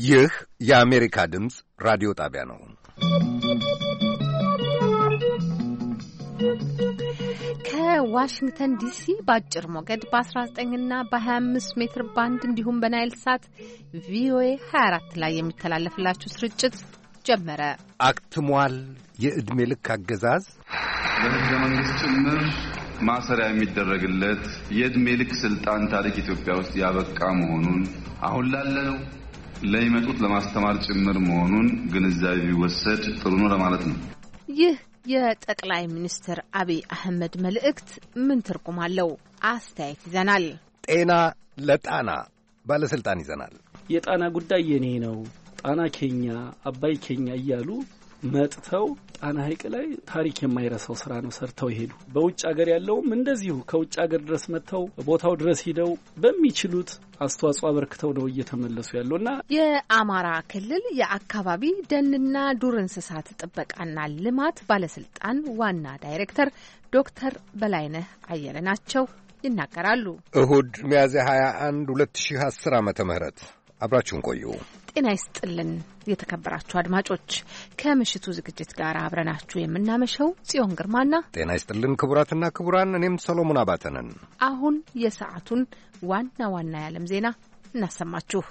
ይህ የአሜሪካ ድምፅ ራዲዮ ጣቢያ ነው። ከዋሽንግተን ዲሲ በአጭር ሞገድ በ19 እና በ25 ሜትር ባንድ እንዲሁም በናይል ሳት ቪኦኤ 24 ላይ የሚተላለፍላችሁ ስርጭት ጀመረ። አክትሟል። የዕድሜ ልክ አገዛዝ በሕገ መንግሥት ጭምር ማሰሪያ የሚደረግለት የዕድሜ ልክ ስልጣን ታሪክ ኢትዮጵያ ውስጥ ያበቃ መሆኑን አሁን ላለነው ለሚመጡት ለማስተማር ጭምር መሆኑን ግንዛቤ ቢወሰድ ጥሩ ነው ለማለት ነው። ይህ የጠቅላይ ሚኒስትር አብይ አህመድ መልእክት ምን ትርጉም አለው? አስተያየት ይዘናል። ጤና ለጣና ባለስልጣን ይዘናል። የጣና ጉዳይ የኔ ነው፣ ጣና ኬኛ፣ አባይ ኬኛ እያሉ መጥተው ጣና ሐይቅ ላይ ታሪክ የማይረሳው ስራ ነው ሰርተው ይሄዱ። በውጭ ሀገር ያለውም እንደዚሁ ከውጭ ሀገር ድረስ መጥተው ቦታው ድረስ ሂደው በሚችሉት አስተዋጽኦ አበርክተው ነው እየተመለሱ ያለውና የአማራ ክልል የአካባቢ ደንና ዱር እንስሳት ጥበቃና ልማት ባለስልጣን ዋና ዳይሬክተር ዶክተር በላይነህ አየለ ናቸው። ይናገራሉ። እሁድ ሚያዝያ 21 2010 ዓመተ ምህረት አብራችሁን ቆዩ። ጤና ይስጥልን የተከበራችሁ አድማጮች፣ ከምሽቱ ዝግጅት ጋር አብረናችሁ የምናመሸው ጽዮን ግርማና ጤና ይስጥልን ክቡራትና ክቡራን፣ እኔም ሰሎሞን አባተ ነን። አሁን የሰዓቱን ዋና ዋና የዓለም ዜና እናሰማችሁ።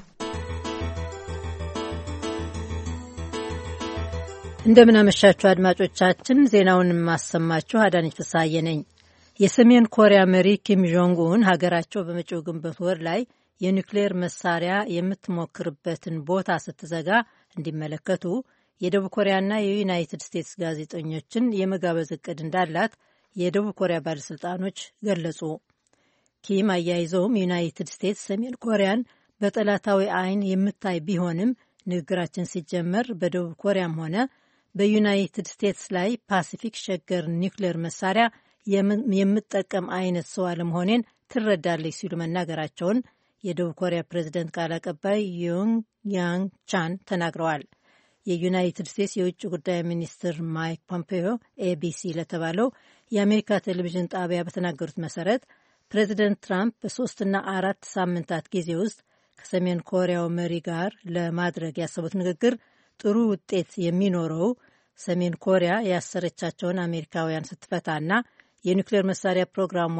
እንደምን አመሻችሁ አድማጮቻችን። ዜናውን የማሰማችሁ አዳነች ፍስሐዬ ነኝ። የሰሜን ኮሪያ መሪ ኪም ጆንግ ኡን ሀገራቸው በመጪው ግንቦት ወር ላይ የኒውክሌር መሳሪያ የምትሞክርበትን ቦታ ስትዘጋ እንዲመለከቱ የደቡብ ኮሪያና የዩናይትድ ስቴትስ ጋዜጠኞችን የመጋበዝ እቅድ እንዳላት የደቡብ ኮሪያ ባለሥልጣኖች ገለጹ። ኪም አያይዘውም ዩናይትድ ስቴትስ ሰሜን ኮሪያን በጠላታዊ ዓይን የምታይ ቢሆንም ንግግራችን ሲጀመር በደቡብ ኮሪያም ሆነ በዩናይትድ ስቴትስ ላይ ፓሲፊክ ሸገር ኒውክሌር መሳሪያ የምጠቀም አይነት ሰው አለመሆኔን ትረዳለች ሲሉ መናገራቸውን የደቡብ ኮሪያ ፕሬዝደንት ቃል አቀባይ ዮንግ ያንግ ቻን ተናግረዋል። የዩናይትድ ስቴትስ የውጭ ጉዳይ ሚኒስትር ማይክ ፖምፔዮ ኤቢሲ ለተባለው የአሜሪካ ቴሌቪዥን ጣቢያ በተናገሩት መሰረት ፕሬዝደንት ትራምፕ በ3 እና 4 ሳምንታት ጊዜ ውስጥ ከሰሜን ኮሪያው መሪ ጋር ለማድረግ ያሰቡት ንግግር ጥሩ ውጤት የሚኖረው ሰሜን ኮሪያ ያሰረቻቸውን አሜሪካውያን ስትፈታና የኒውክሌር መሳሪያ ፕሮግራሟ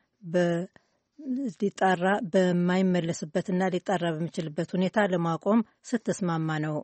ሊጣራ በማይመለስበትና ሊጣራ በሚችልበት ሁኔታ ለማቆም ስትስማማ ነው።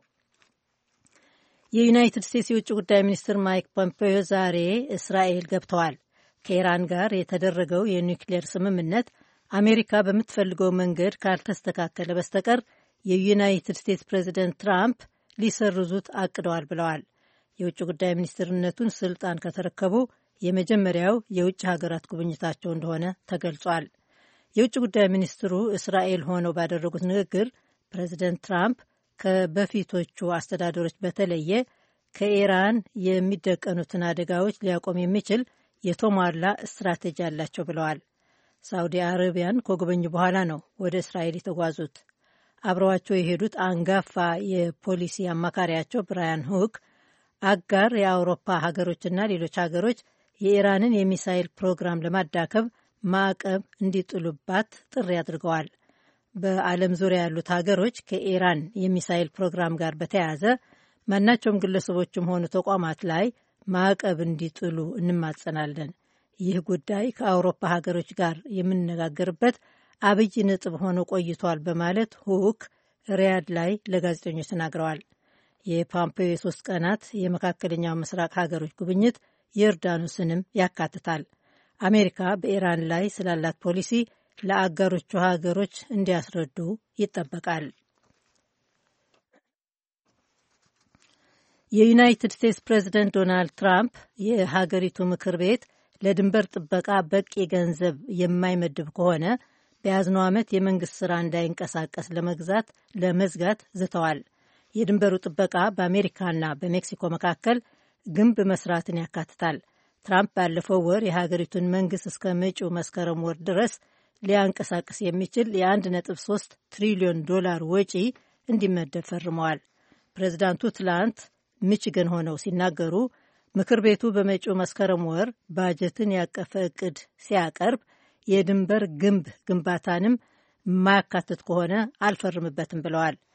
የዩናይትድ ስቴትስ የውጭ ጉዳይ ሚኒስትር ማይክ ፖምፔዮ ዛሬ እስራኤል ገብተዋል። ከኢራን ጋር የተደረገው የኒውክሌር ስምምነት አሜሪካ በምትፈልገው መንገድ ካልተስተካከለ በስተቀር የዩናይትድ ስቴትስ ፕሬዚደንት ትራምፕ ሊሰርዙት አቅደዋል ብለዋል። የውጭ ጉዳይ ሚኒስትርነቱን ስልጣን ከተረከቡ የመጀመሪያው የውጭ ሀገራት ጉብኝታቸው እንደሆነ ተገልጿል። የውጭ ጉዳይ ሚኒስትሩ እስራኤል ሆነው ባደረጉት ንግግር ፕሬዚደንት ትራምፕ ከበፊቶቹ አስተዳደሮች በተለየ ከኢራን የሚደቀኑትን አደጋዎች ሊያቆም የሚችል የተሟላ ስትራቴጂ አላቸው ብለዋል። ሳውዲ አረቢያን ከጎበኙ በኋላ ነው ወደ እስራኤል የተጓዙት። አብረዋቸው የሄዱት አንጋፋ የፖሊሲ አማካሪያቸው ብራያን ሁክ አጋር የአውሮፓ ሀገሮችና ሌሎች ሀገሮች የኢራንን የሚሳይል ፕሮግራም ለማዳከብ ማዕቀብ እንዲጥሉባት ጥሪ አድርገዋል። በዓለም ዙሪያ ያሉት ሀገሮች ከኢራን የሚሳይል ፕሮግራም ጋር በተያያዘ ማናቸውም ግለሰቦችም ሆኑ ተቋማት ላይ ማዕቀብ እንዲጥሉ እንማጸናለን። ይህ ጉዳይ ከአውሮፓ ሀገሮች ጋር የምንነጋገርበት አብይ ነጥብ ሆኖ ቆይቷል በማለት ሁክ ሪያድ ላይ ለጋዜጠኞች ተናግረዋል። የፖምፔዮ የ3 ቀናት የመካከለኛው ምስራቅ ሀገሮች ጉብኝት ዮርዳኖስንም ያካትታል። አሜሪካ በኢራን ላይ ስላላት ፖሊሲ ለአጋሮቹ ሀገሮች እንዲያስረዱ ይጠበቃል። የዩናይትድ ስቴትስ ፕሬዚደንት ዶናልድ ትራምፕ የሀገሪቱ ምክር ቤት ለድንበር ጥበቃ በቂ ገንዘብ የማይመድብ ከሆነ በያዝነው ዓመት የመንግስት ስራ እንዳይንቀሳቀስ ለመዝጋት ዝተዋል። የድንበሩ ጥበቃ በአሜሪካና በሜክሲኮ መካከል ግንብ መስራትን ያካትታል። ትራምፕ ባለፈው ወር የሀገሪቱን መንግስት እስከ መጪው መስከረም ወር ድረስ ሊያንቀሳቅስ የሚችል የ1.3 ትሪሊዮን ዶላር ወጪ እንዲመደብ ፈርመዋል። ፕሬዚዳንቱ ትላንት ሚችገን ሆነው ሲናገሩ ምክር ቤቱ በመጪው መስከረም ወር ባጀትን ያቀፈ እቅድ ሲያቀርብ የድንበር ግንብ ግንባታንም የማያካትት ከሆነ አልፈርምበትም ብለዋል።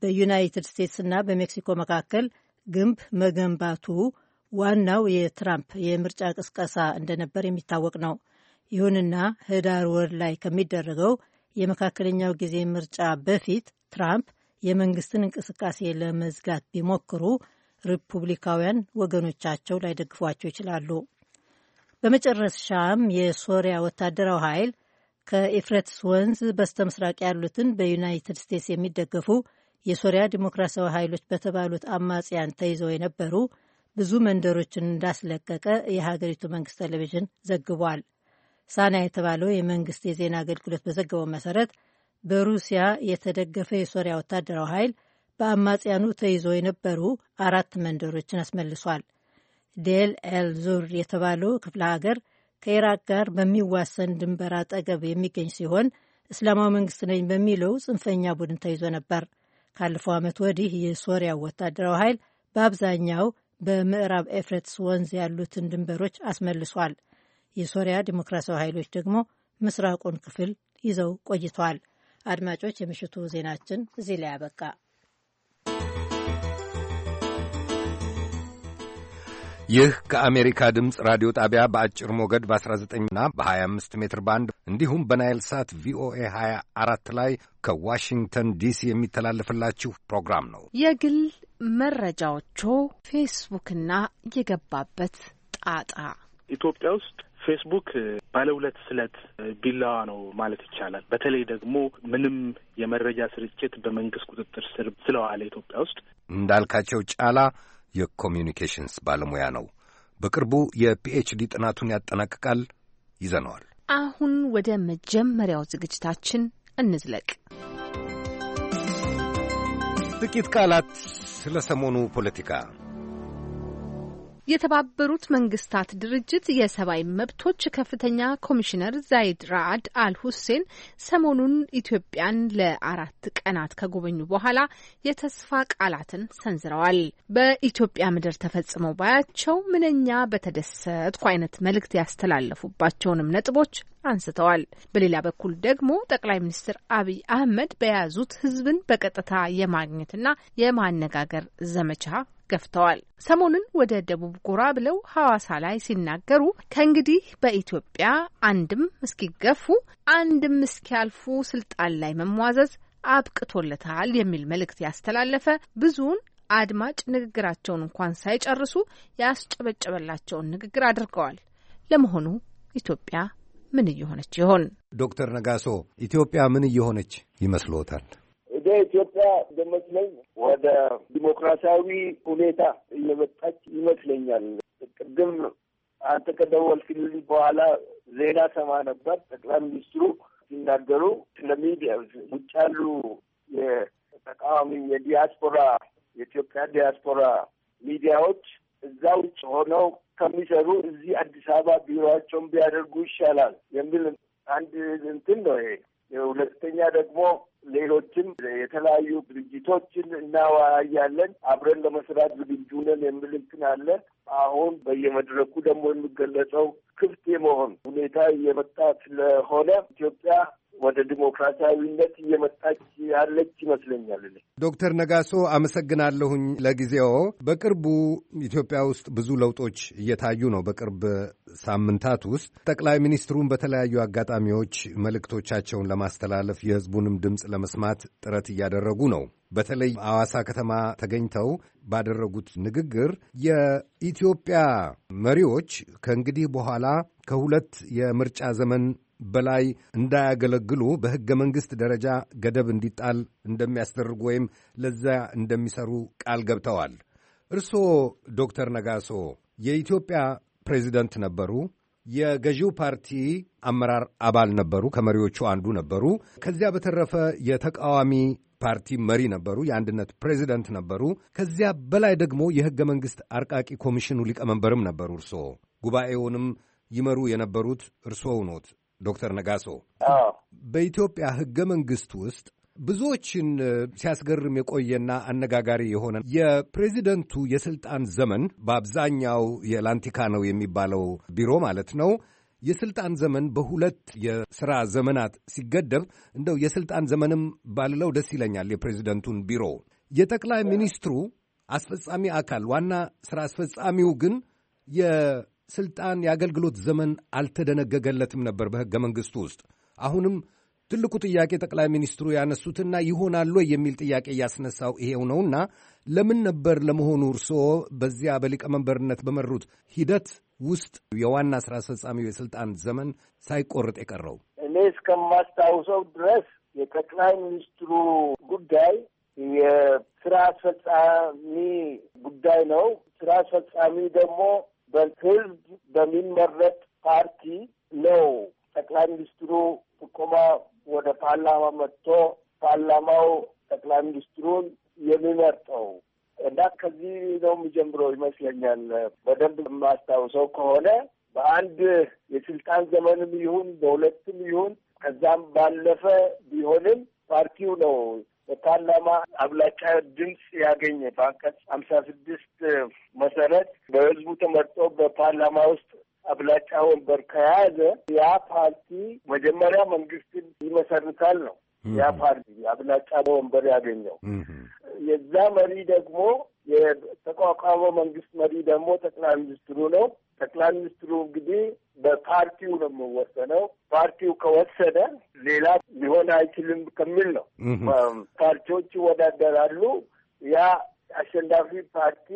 በዩናይትድ ስቴትስና በሜክሲኮ መካከል ግንብ መገንባቱ ዋናው የትራምፕ የምርጫ ቅስቀሳ እንደነበር የሚታወቅ ነው። ይሁንና ህዳር ወር ላይ ከሚደረገው የመካከለኛው ጊዜ ምርጫ በፊት ትራምፕ የመንግስትን እንቅስቃሴ ለመዝጋት ቢሞክሩ ሪፑብሊካውያን ወገኖቻቸው ላይደግፏቸው ይችላሉ። በመጨረሻም የሶሪያ ወታደራዊ ኃይል ከኤፍረትስ ወንዝ በስተ ምስራቅ ያሉትን በዩናይትድ ስቴትስ የሚደገፉ የሶሪያ ዲሞክራሲያዊ ኃይሎች በተባሉት አማጽያን ተይዘው የነበሩ ብዙ መንደሮችን እንዳስለቀቀ የሀገሪቱ መንግስት ቴሌቪዥን ዘግቧል። ሳና የተባለው የመንግስት የዜና አገልግሎት በዘገበው መሰረት በሩሲያ የተደገፈ የሶሪያ ወታደራዊ ኃይል በአማጽያኑ ተይዘው የነበሩ 4 መንደሮችን አስመልሷል። ዴል ኤል ዙር የተባለው ክፍለ ሀገር ከኢራቅ ጋር በሚዋሰን ድንበር አጠገብ የሚገኝ ሲሆን እስላማዊ መንግስት ነኝ በሚለው ጽንፈኛ ቡድን ተይዞ ነበር። ካለፈው ዓመት ወዲህ የሶሪያ ወታደራዊ ኃይል በአብዛኛው በምዕራብ ኤፍረትስ ወንዝ ያሉትን ድንበሮች አስመልሷል። የሶሪያ ዲሞክራሲያዊ ኃይሎች ደግሞ ምስራቁን ክፍል ይዘው ቆይተዋል። አድማጮች፣ የምሽቱ ዜናችን እዚህ ላይ ያበቃ። ይህ ከአሜሪካ ድምፅ ራዲዮ ጣቢያ በአጭር ሞገድ በ19ና በ25 ሜትር ባንድ እንዲሁም በናይል ሳት ቪኦኤ 24 ላይ ከዋሽንግተን ዲሲ የሚተላለፍላችሁ ፕሮግራም ነው። የግል መረጃዎቹ ፌስቡክና የገባበት ጣጣ። ኢትዮጵያ ውስጥ ፌስቡክ ባለሁለት ስለት ቢላዋ ነው ማለት ይቻላል። በተለይ ደግሞ ምንም የመረጃ ስርጭት በመንግስት ቁጥጥር ስር ስለዋለ ኢትዮጵያ ውስጥ እንዳልካቸው ጫላ የኮሚዩኒኬሽንስ ባለሙያ ነው። በቅርቡ የፒኤችዲ ጥናቱን ያጠናቅቃል። ይዘነዋል። አሁን ወደ መጀመሪያው ዝግጅታችን እንዝለቅ። ጥቂት ቃላት ስለ ሰሞኑ ፖለቲካ። የተባበሩት መንግስታት ድርጅት የሰብአዊ መብቶች ከፍተኛ ኮሚሽነር ዛይድ ራአድ አል ሁሴን ሰሞኑን ኢትዮጵያን ለ4 ቀናት ከጎበኙ በኋላ የተስፋ ቃላትን ሰንዝረዋል። በኢትዮጵያ ምድር ተፈጽመው ባያቸው ምንኛ በተደሰትኩ አይነት መልእክት ያስተላለፉባቸውንም ነጥቦች አንስተዋል። በሌላ በኩል ደግሞ ጠቅላይ ሚኒስትር አብይ አህመድ በያዙት ህዝብን በቀጥታ የማግኘትና የማነጋገር ዘመቻ ገፍተዋል። ሰሞኑን ወደ ደቡብ ጎራ ብለው ሐዋሳ ላይ ሲናገሩ ከእንግዲህ በኢትዮጵያ አንድም እስኪገፉ አንድም እስኪያልፉ ስልጣን ላይ መሟዘዝ አብቅቶለታል የሚል መልእክት ያስተላለፈ ብዙውን አድማጭ ንግግራቸውን እንኳን ሳይጨርሱ ያስጨበጨበላቸውን ንግግር አድርገዋል። ለመሆኑ ኢትዮጵያ ምን እየሆነች ይሆን? ዶክተር ነጋሶ ኢትዮጵያ ምን እየሆነች ይመስልዎታል? ኢትዮጵያ እንደመስለኝ ወደ ዲሞክራሲያዊ ሁኔታ እየመጣች ይመስለኛል። ቅድም አንተ ከደወልክልኝ በኋላ ዜና ሰማ ነበር። ጠቅላይ ሚኒስትሩ ሲናገሩ ስለ ሚዲያ ውጭ ያሉ የተቃዋሚ የዲያስፖራ የኢትዮጵያ ዲያስፖራ ሚዲያዎች እዛ ውጭ ሆነው ከሚሰሩ እዚህ አዲስ አበባ ቢሮቸውን ቢያደርጉ ይሻላል የሚል አንድ እንትን ነው ይሄ። ሁለተኛ ደግሞ ሌሎችም የተለያዩ ድርጅቶችን እናወያያለን፣ አብረን ለመስራት ዝግጁ ነን የሚል እንትን አለ። አሁን በየመድረኩ ደግሞ የሚገለጸው ክፍት የመሆን ሁኔታ እየመጣ ስለሆነ ኢትዮጵያ ወደ ዲሞክራሲያዊነት እየመጣች ያለች ይመስለኛል። ዶክተር ነጋሶ አመሰግናለሁኝ ለጊዜው። በቅርቡ ኢትዮጵያ ውስጥ ብዙ ለውጦች እየታዩ ነው። በቅርብ ሳምንታት ውስጥ ጠቅላይ ሚኒስትሩን በተለያዩ አጋጣሚዎች መልእክቶቻቸውን ለማስተላለፍ የሕዝቡንም ድምፅ ለመስማት ጥረት እያደረጉ ነው። በተለይ ሐዋሳ ከተማ ተገኝተው ባደረጉት ንግግር የኢትዮጵያ መሪዎች ከእንግዲህ በኋላ ከሁለት የምርጫ ዘመን በላይ እንዳያገለግሉ በሕገ መንግሥት ደረጃ ገደብ እንዲጣል እንደሚያስደርጉ ወይም ለዛ እንደሚሰሩ ቃል ገብተዋል። እርስዎ ዶክተር ነጋሶ የኢትዮጵያ ፕሬዚደንት ነበሩ። የገዢው ፓርቲ አመራር አባል ነበሩ። ከመሪዎቹ አንዱ ነበሩ። ከዚያ በተረፈ የተቃዋሚ ፓርቲ መሪ ነበሩ። የአንድነት ፕሬዚደንት ነበሩ። ከዚያ በላይ ደግሞ የሕገ መንግሥት አርቃቂ ኮሚሽኑ ሊቀመንበርም ነበሩ። እርስዎ ጉባኤውንም ይመሩ የነበሩት እርስዎ ኖት። ዶክተር ነጋሶ በኢትዮጵያ ሕገ መንግሥት ውስጥ ብዙዎችን ሲያስገርም የቆየና አነጋጋሪ የሆነ የፕሬዚደንቱ የስልጣን ዘመን በአብዛኛው የላንቲካ ነው የሚባለው ቢሮ ማለት ነው። የስልጣን ዘመን በሁለት የሥራ ዘመናት ሲገደብ እንደው የስልጣን ዘመንም ባልለው ደስ ይለኛል። የፕሬዚደንቱን ቢሮ የጠቅላይ ሚኒስትሩ አስፈጻሚ አካል ዋና ስራ አስፈጻሚው ግን የስልጣን የአገልግሎት ዘመን አልተደነገገለትም ነበር በሕገ መንግሥቱ ውስጥ። አሁንም ትልቁ ጥያቄ ጠቅላይ ሚኒስትሩ ያነሱትና ይሆናል ወይ የሚል ጥያቄ እያስነሳው ይሄው ነውና ለምን ነበር ለመሆኑ እርስዎ በዚያ በሊቀመንበርነት በመሩት ሂደት ውስጥ የዋና ስራ አስፈጻሚው የስልጣን ዘመን ሳይቆርጥ የቀረው? እኔ እስከማስታውሰው ድረስ የጠቅላይ ሚኒስትሩ ጉዳይ የስራ አስፈጻሚ ጉዳይ ነው። ስራ አስፈጻሚ ደግሞ በህዝብ በሚመረጥ ፓርቲ ነው ጠቅላይ ሚኒስትሩ ጥቆማ ወደ ፓርላማ መጥቶ ፓርላማው ጠቅላይ ሚኒስትሩን የሚመርጠው እና ከዚህ ነው የሚጀምረው ይመስለኛል። በደንብ የማስታውሰው ከሆነ በአንድ የስልጣን ዘመንም ይሁን በሁለትም ይሁን ከዛም ባለፈ ቢሆንም ፓርቲው ነው በፓርላማ አብላጫ ድምፅ ያገኘ በአንቀጽ 56 መሰረት በህዝቡ ተመርጦ በፓርላማ ውስጥ አብላጫ ወንበር ከያዘ ያ ፓርቲ መጀመሪያ መንግስትን ይመሰርታል ነው። ያ ፓርቲ አብላጫ ወንበር ያገኘው የዛ መሪ ደግሞ የተቋቋመው መንግስት መሪ ደግሞ ጠቅላይ ሚኒስትሩ ነው። ጠቅላይ ሚኒስትሩ እንግዲህ በፓርቲው ነው የሚወሰነው። ፓርቲው ከወሰነ ሌላ ሊሆን አይችልም ከሚል ነው። ፓርቲዎች ይወዳደራሉ። ያ አሸናፊ ፓርቲ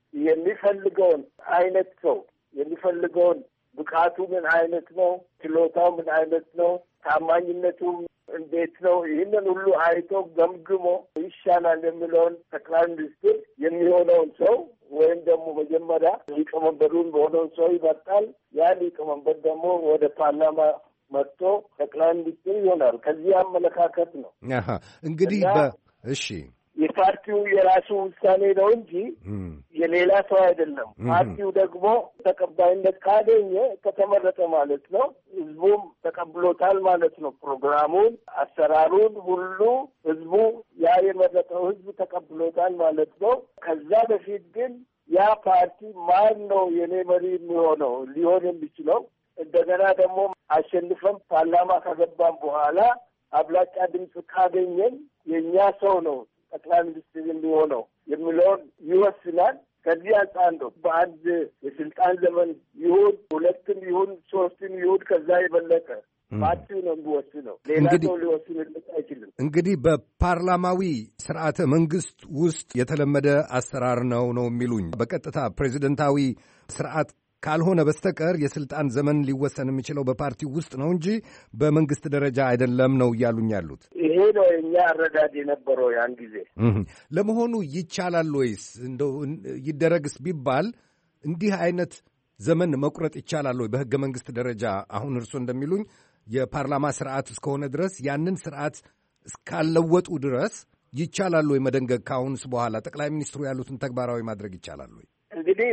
የሚፈልገውን አይነት ሰው የሚፈልገውን ብቃቱ ምን አይነት ነው፣ ችሎታው ምን አይነት ነው፣ ታማኝነቱ እንዴት ነው፣ ይህንን ሁሉ አይቶ ገምግሞ ይሻላል የሚለውን ጠቅላይ ሚኒስትር የሚሆነውን ሰው ወይም ደግሞ መጀመሪያ ሊቀመንበሩን በሆነውን ሰው ይመርጣል። ያ ሊቀመንበር ደግሞ ወደ ፓርላማ መጥቶ ጠቅላይ ሚኒስትር ይሆናል። ከዚህ አመለካከት ነው እንግዲህ እሺ የፓርቲው የራሱ ውሳኔ ነው እንጂ የሌላ ሰው አይደለም። ፓርቲው ደግሞ ተቀባይነት ካገኘ ከተመረጠ ማለት ነው። ህዝቡም ተቀብሎታል ማለት ነው። ፕሮግራሙን፣ አሰራሩን ሁሉ ህዝቡ ያ የመረጠው ህዝብ ተቀብሎታል ማለት ነው። ከዛ በፊት ግን ያ ፓርቲ ማን ነው የኔ መሪ የሚሆነው ሊሆን የሚችለው? እንደገና ደግሞ አሸንፈን ፓርላማ ከገባን በኋላ አብላጫ ድምፅ ካገኘን የእኛ ሰው ነው ጠቅላይ ሚኒስትር የሚሆነው የሚለውን ይወስናል። ከዚህ አንጻር ነው በአንድ የስልጣን ዘመን ይሁን ሁለትም ይሁን ሶስትም ይሁን ከዛ የበለጠ ፓርቲው ነው የሚወስነው። ሌላ ሰው ሊወስንለት አይችልም። እንግዲህ በፓርላማዊ ስርዓተ መንግስት ውስጥ የተለመደ አሰራር ነው የሚሉኝ። በቀጥታ ፕሬዚደንታዊ ስርዓት ካልሆነ በስተቀር የስልጣን ዘመን ሊወሰን የሚችለው በፓርቲው ውስጥ ነው እንጂ በመንግስት ደረጃ አይደለም ነው እያሉኝ ያሉት። ይሄ ነው የእኛ አረዳድ የነበረው ያን ጊዜ። ለመሆኑ ይቻላል ወይስ እንደው ይደረግስ ቢባል እንዲህ አይነት ዘመን መቁረጥ ይቻላል ወይ በህገ መንግስት ደረጃ? አሁን እርስዎ እንደሚሉኝ የፓርላማ ስርዓት እስከሆነ ድረስ ያንን ስርዓት እስካለወጡ ድረስ ይቻላል ወይ መደንገግ? ከአሁንስ በኋላ ጠቅላይ ሚኒስትሩ ያሉትን ተግባራዊ ማድረግ ይቻላል ወይ? እንግዲህ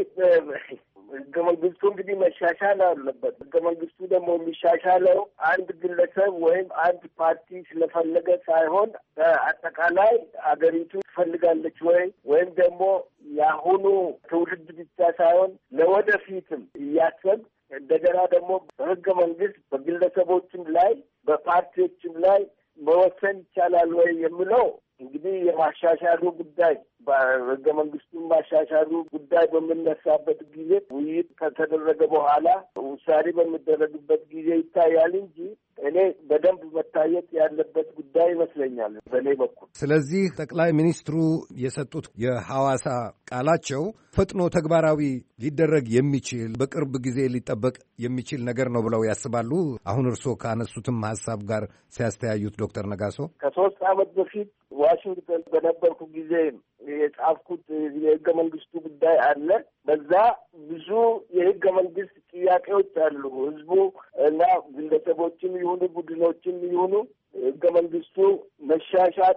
ህገ መንግስቱ እንግዲህ መሻሻል አለበት። ህገ መንግስቱ ደግሞ የሚሻሻለው አንድ ግለሰብ ወይም አንድ ፓርቲ ስለፈለገ ሳይሆን አጠቃላይ አገሪቱ ትፈልጋለች ወይም ደግሞ የአሁኑ ትውልድ ብቻ ሳይሆን ለወደፊትም እያሰብ እንደገና ደግሞ በህገ መንግስት በግለሰቦችም ላይ በፓርቲዎችም ላይ መወሰን ይቻላል ወይ የሚለው እንግዲህ የማሻሻሉ ጉዳይ በህገ መንግስቱን ማሻሻሉ ጉዳይ በምነሳበት ጊዜ ውይይት ከተደረገ በኋላ ውሳኔ በሚደረግበት ጊዜ ይታያል እንጂ እኔ በደንብ መታየት ያለበት ጉዳይ ይመስለኛል በእኔ በኩል። ስለዚህ ጠቅላይ ሚኒስትሩ የሰጡት የሐዋሳ ቃላቸው ፈጥኖ ተግባራዊ ሊደረግ የሚችል በቅርብ ጊዜ ሊጠበቅ የሚችል ነገር ነው ብለው ያስባሉ? አሁን እርስዎ ካነሱትም ሀሳብ ጋር ሲያስተያዩት ዶክተር ነጋሶ ከ3 ዓመት በፊት ዋሽንግተን በነበርኩ ጊዜ የጻፍኩት የህገ መንግስቱ ጉዳይ አለ። በዛ ብዙ የህገ መንግስት ጥያቄዎች አሉ። ህዝቡ እና ግለሰቦችም ይሁኑ ቡድኖችም ይሁኑ ህገ መንግስቱ መሻሻል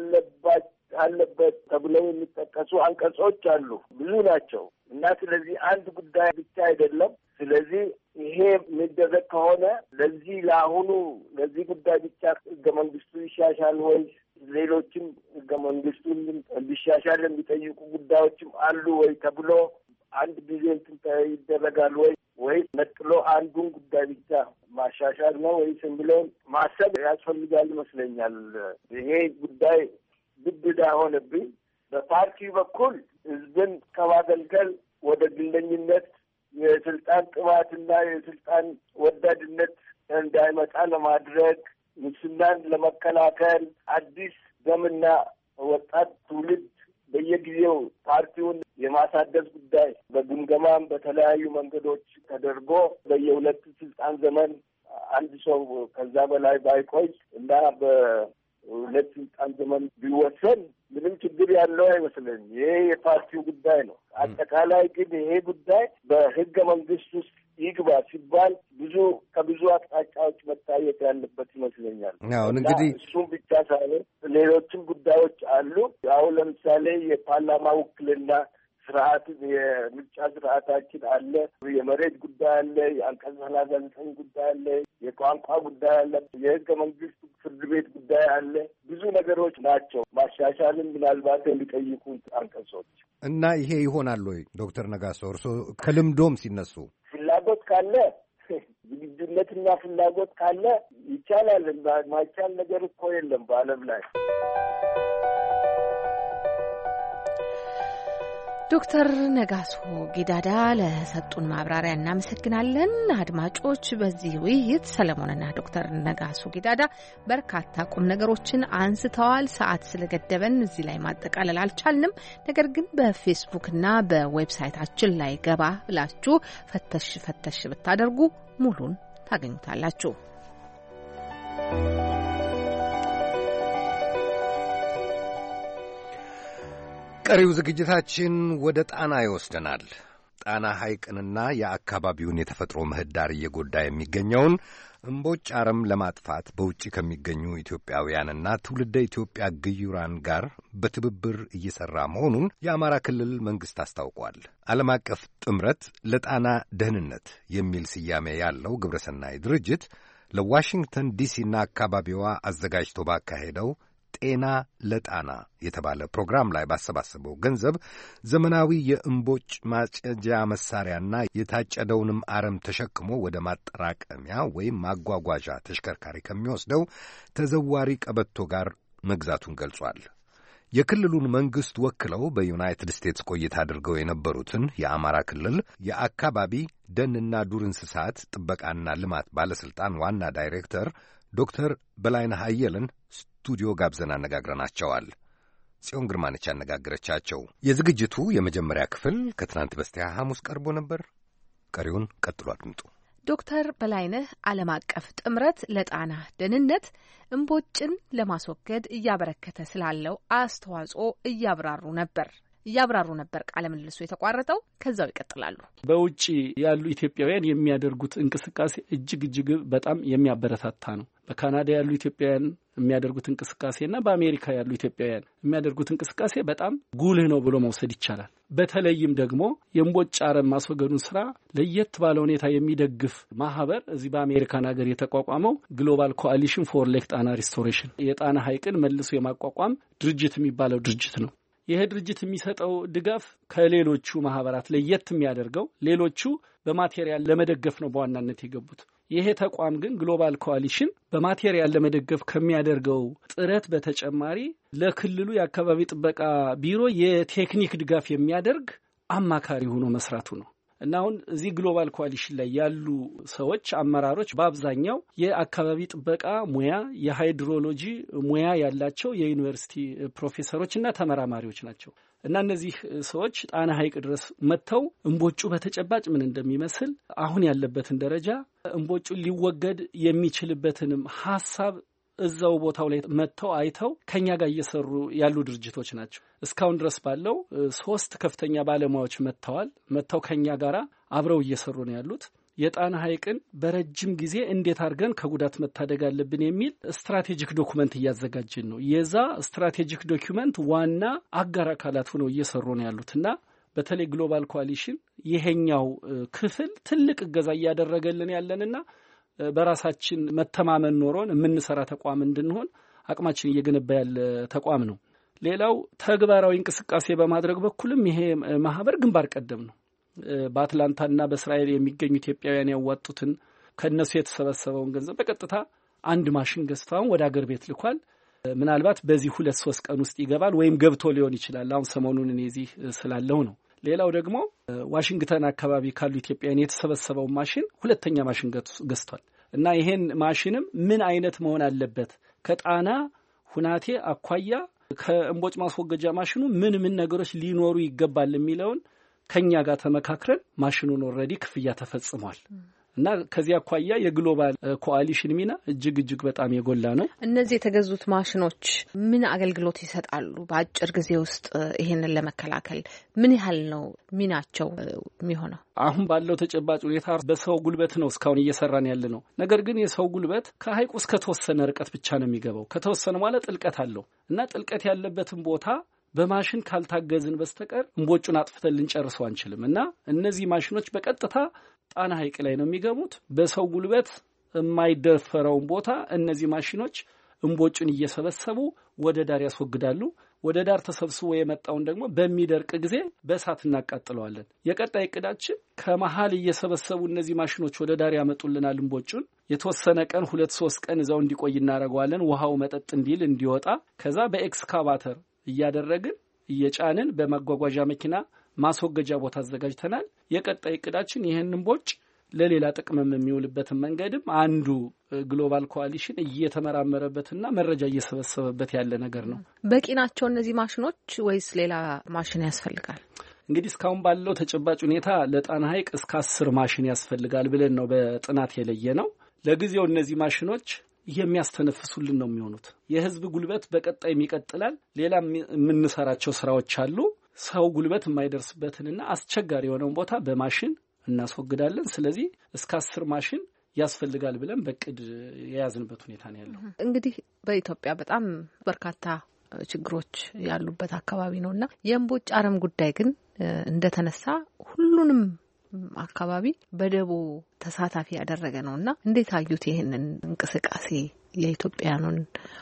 አለበት ተብለው የሚጠቀሱ አንቀጾች አሉ። ብዙ ናቸው እና ስለዚህ አንድ ጉዳይ ብቻ አይደለም። ስለዚህ ይሄ የሚደረግ ከሆነ ለዚህ ጉዳይ ብቻ ህገ መንግስቱ ይሻሻል ወይ ሌሎችም ህገ መንግስቱን እንዲሻሻል የሚጠይቁ ጉዳዮችም አሉ ወይ ተብሎ አንድ ጊዜ ይደረጋል ወይ ነጥሎ አንዱን ጉዳይ ብቻ ማሻሻል ነው ወይስ የሚለውን ማሰብ ያስፈልጋል ይመስለኛል። ይሄ ጉዳይ ግድዳ ሆነብኝ። በፓርቲ በኩል ህዝብን ከማገልገል ወደ ግለኝነት የስልጣን ጥማትና የስልጣን ወዳድነት እንዳይመጣ ለማድረግ ሙስናን ለመከላከል አዲስ ደምና ወጣት ትውልድ በየጊዜው ፓርቲውን የማሳደስ ጉዳይ በግምገማም በተለያዩ መንገዶች ተደርጎ በየሁለት ስልጣን ዘመን አንድ ሰው ከዛ በላይ ባይቆይ እና በሁለት ስልጣን ዘመን ቢወሰን ምንም ችግር ያለው አይመስለኝም። ይሄ የፓርቲው ጉዳይ ነው። አጠቃላይ ግን ይሄ ጉዳይ በህገ መንግስት ውስጥ ይግባ ሲባል ከብዙ አቅጣጫዎች መታየት ያለበት ይመስለኛል። አሁን እንግዲህ እሱም ብቻ ሳይሆን ሌሎችም ጉዳዮች አሉ። አሁን ለምሳሌ የፓርላማ ውክልና ስርዓት፣ የምርጫ ስርዓታችን አለ፣ የመሬት ጉዳይ አለ፣ የአንቀጽ 39 ጉዳይ አለ፣ የቋንቋ ጉዳይ አለ፣ የህገ መንግስት ፍርድ ቤት ጉዳይ አለ። ብዙ ነገሮች ናቸው ማሻሻልን ምናልባት የሚጠይቁ አንቀጾች እና ይሄ ይሆናል ወይ ዶክተር ነጋሶ እርስዎ ከልምዶም ሲነሱ ፍላጎት ካለ ዝግጁነትና ፍላጎት ካለ ይቻላል። ማይቻል ነገር እኮ የለም በዓለም ላይ። ዶክተር ነጋሶ ጊዳዳ ለሰጡን ማብራሪያ እናመሰግናለን። አድማጮች፣ በዚህ ውይይት ሰለሞንና ዶክተር ነጋሶ ጊዳዳ በርካታ ቁም ነገሮችን አንስተዋል። ሰዓት ስለገደበን እዚህ ላይ ማጠቃለል አልቻልንም። ነገር ግን በፌስቡክና በዌብሳይታችን ላይ ገባ ብላችሁ ፈተሽ ብታደርጉ ሙሉን ታገኙታላችሁ። ቀሪው ዝግጅታችን ወደ ጣና ይወስደናል። ጣና ሐይቅንና የአካባቢውን የተፈጥሮ ምህዳር እየጎዳ የሚገኘውን እምቦጭ አረም ለማጥፋት በውጭ ከሚገኙ ኢትዮጵያውያንና ትውልደ ኢትዮጵያ ግዩራን ጋር በትብብር እየሠራ መሆኑን የአማራ ክልል መንግሥት አስታውቋል። ዓለም አቀፍ ጥምረት ለጣና ደህንነት የሚል ስያሜ ያለው ግብረሰናይ ድርጅት ለዋሽንግተን ዲሲና አካባቢዋ አዘጋጅቶ ባካሄደው ጤና ለጣና የተባለ ፕሮግራም ላይ ባሰባሰበው ገንዘብ ዘመናዊ የእምቦጭ ማጨጃ መሳሪያና የታጨደውንም አረም ተሸክሞ ወደ ማጠራቀሚያ ወይም ማጓጓዣ ተሽከርካሪ ከሚወስደው ተዘዋሪ ቀበቶ ጋር መግዛቱን ገልጿል። የክልሉን መንግሥት ወክለው በዩናይትድ ስቴትስ ቆይታ አድርገው የነበሩትን የአማራ ክልል የአካባቢ ደንና ዱር እንስሳት ጥበቃና ልማት ባለሥልጣን ዋና ዳይሬክተር ዶክተር በላይነህ አየለን ስቱዲዮ ጋብዘን አነጋግረናቸዋል። ጽዮን ግርማ ነች ያነጋገረቻቸው። የዝግጅቱ የመጀመሪያ ክፍል ከትናንት በስቲያ ሐሙስ ቀርቦ ነበር። ቀሪውን ቀጥሎ አድምጡ። ዶክተር በላይነህ ዓለም አቀፍ ጥምረት ለጣና ደህንነት እምቦጭን ለማስወገድ እያበረከተ ስላለው አስተዋጽኦ እያብራሩ ነበር ቃለ ምልልሱ የተቋረጠው። ከዛው ይቀጥላሉ። በውጭ ያሉ ኢትዮጵያውያን የሚያደርጉት እንቅስቃሴ እጅግ በጣም የሚያበረታታ ነው። በካናዳ ያሉ ኢትዮጵያውያን የሚያደርጉት እንቅስቃሴና በአሜሪካ ያሉ ኢትዮጵያውያን የሚያደርጉት እንቅስቃሴ በጣም ጉልህ ነው ብሎ መውሰድ ይቻላል። በተለይም ደግሞ የእምቦጭ አረም ማስወገዱን ስራ ለየት ባለ ሁኔታ የሚደግፍ ማህበር እዚህ በአሜሪካን ሀገር የተቋቋመው ግሎባል ኮአሊሽን ፎር ሌክ ጣና ሪስቶሬሽን የጣና ሐይቅን መልሶ የማቋቋም ድርጅት የሚባለው ድርጅት ነው። ይሄ ድርጅት የሚሰጠው ድጋፍ ከሌሎቹ ማህበራት ለየት የሚያደርገው ሌሎቹ በማቴሪያል ለመደገፍ ነው በዋናነት የገቡት። ይሄ ተቋም ግን ግሎባል ኮአሊሽን በማቴሪያል ለመደገፍ ከሚያደርገው ጥረት በተጨማሪ ለክልሉ የአካባቢ ጥበቃ ቢሮ የቴክኒክ ድጋፍ የሚያደርግ አማካሪ ሆኖ መስራቱ ነው። እና አሁን እዚህ ግሎባል ኮአሊሽን ላይ ያሉ ሰዎች አመራሮች በአብዛኛው የአካባቢ ጥበቃ ሙያ፣ የሃይድሮሎጂ ሙያ ያላቸው የዩኒቨርሲቲ ፕሮፌሰሮች እና ተመራማሪዎች ናቸው። እና እነዚህ ሰዎች ጣና ሐይቅ ድረስ መጥተው እምቦጩ በተጨባጭ ምን እንደሚመስል አሁን ያለበትን ደረጃ እምቦጩ ሊወገድ የሚችልበትንም ሐሳብ እዛው ቦታው ላይ መጥተው አይተው ከኛ ጋር እየሰሩ ያሉ ድርጅቶች ናቸው። እስካሁን ድረስ ባለው 3 ከፍተኛ ባለሙያዎች መጥተው ከኛ ጋር አብረው እየሰሩ ነው ያሉት። የጣና ሐይቅን በረጅም ጊዜ እንዴት አድርገን ከጉዳት መታደግ አለብን የሚል ስትራቴጂክ ዶኩመንት እያዘጋጀን ነው። የዛ ስትራቴጂክ ዶኩመንት ዋና አጋር አካላት ሆነው እየሰሩ ነው ያሉትና በተለይ ግሎባል ኮአሊሽን ይሄኛው ክፍል ትልቅ እገዛ እያደረገልን ያለንና በራሳችን መተማመን ኖሮን የምንሰራ ተቋም እንድንሆን አቅማችን እየገነባ ያለ ተቋም ነው። ሌላው ተግባራዊ እንቅስቃሴ በማድረግ በኩልም ይሄ ማህበር ግንባር ቀደም ነው። በአትላንታና በእስራኤል የሚገኙ ኢትዮጵያውያን ያዋጡትን ከነሱ የተሰበሰበውን ገንዘብ በቀጥታ አንድ ማሽን ገዝተው ወደ አገር ቤት ልኳል። ምናልባት በዚህ 2-3 ቀን ውስጥ ይገባል ወይም ገብቶ ሊሆን ይችላል። አሁን ሰሞኑን እኔ እዚህ ስላለው ነው። ሌላው ደግሞ ዋሽንግተን አካባቢ ካሉ ኢትዮጵያውያን የተሰበሰበው ማሽን ሁለተኛ ማሽን ገዝቷል እና ይሄን ማሽንም ምን አይነት መሆን አለበት ከጣና ሁናቴ አኳያ ከእምቦጭ ማስወገጃ ማሽኑ ምን ነገሮች ሊኖሩ ይገባል የሚለውን ከኛ ጋር ተመካክረን ማሽኑን ኦልሬዲ ክፍያ ተፈጽሟል እና ከዚያ አኳያ የግሎባል ኮአሊሽን ሚና እጅግ በጣም የጎላ ነው። እነዚህ የተገዙት ማሽኖች ምን አገልግሎት ይሰጣሉ? በአጭር ጊዜ ውስጥ ይሄንን ለመከላከል ምን ያህል ነው ሚናቸው የሚሆነው? አሁን ባለው ተጨባጭ ሁኔታ በሰው ጉልበት ነው እስካሁን እየሰራን ያለ ነው። ነገር ግን የሰው ጉልበት ከሐይቁ እስከ ተወሰነ ርቀት ብቻ ነው የሚገባው። ከተወሰነ ማለት ጥልቀት አለው እና ጥልቀት ያለበትን ቦታ በማሽን ካልታገዝን በስተቀር እንቦጩን አጥፍተን ልንጨርሰው አንችልም እና እነዚህ ማሽኖች በቀጥታ ጣና ሐይቅ ላይ ነው የሚገቡት። በሰው ጉልበት የማይደፈረውን ቦታ እነዚህ ማሽኖች እንቦጩን እየሰበሰቡ ወደ ዳር ያስወግዳሉ። ወደ ዳር ተሰብስቦ የመጣውን ደግሞ በሚደርቅ ጊዜ በእሳት እናቃጥለዋለን። የቀጣይ እቅዳችን ከመሃል እየሰበሰቡ እነዚህ ማሽኖች ወደ ዳር ያመጡልናል እንቦጩን። የተወሰነ ቀን 2-3 ቀን እዛው እንዲቆይ እናደርገዋለን። ውሃው መጠጥ እንዲል እንዲወጣ ከዛ በኤክስካቫተር እያደረግን እየጫንን በማጓጓዣ መኪና ማስወገጃ ቦታ አዘጋጅተናል። የቀጣይ እቅዳችን ይሄንን እንቦጭ ለሌላ ጥቅምም የሚውልበትን መንገድም አንዱ ግሎባል ኮአሊሽን እየተመራመረበትና መረጃ እየሰበሰበበት ያለ ነገር ነው። በቂ ናቸው እነዚህ ማሽኖች ወይስ ሌላ ማሽን ያስፈልጋል? እንግዲህ እስካሁን ባለው ተጨባጭ ሁኔታ ለጣና ሐይቅ እስከ 10 ማሽን ያስፈልጋል ብለን ነው በጥናት የለየ ነው። ለጊዜው እነዚህ ማሽኖች የሚያስተነፍሱልን ነው የሚሆኑት። የህዝብ ጉልበት በቀጣይም ይቀጥላል። ሌላ የምንሰራቸው ስራዎች አሉ። ሰው ጉልበት የማይደርስበትንና አስቸጋሪ የሆነውን ቦታ በማሽን እናስወግዳለን። ስለዚህ እስከ 10 ማሽን ያስፈልጋል ብለን በቅድ የያዝንበት ሁኔታ ነው ያለው። እንግዲህ በኢትዮጵያ በጣም በርካታ ችግሮች ያሉበት አካባቢ ነውና የእምቦጭ አረም ጉዳይ ግን እንደተነሳ ሁሉንም አካባቢ በደቦ ተሳታፊ ያደረገ ነውና እንዴት አዩት ይሄንን እንቅስቃሴ? የኢትዮጵያኑን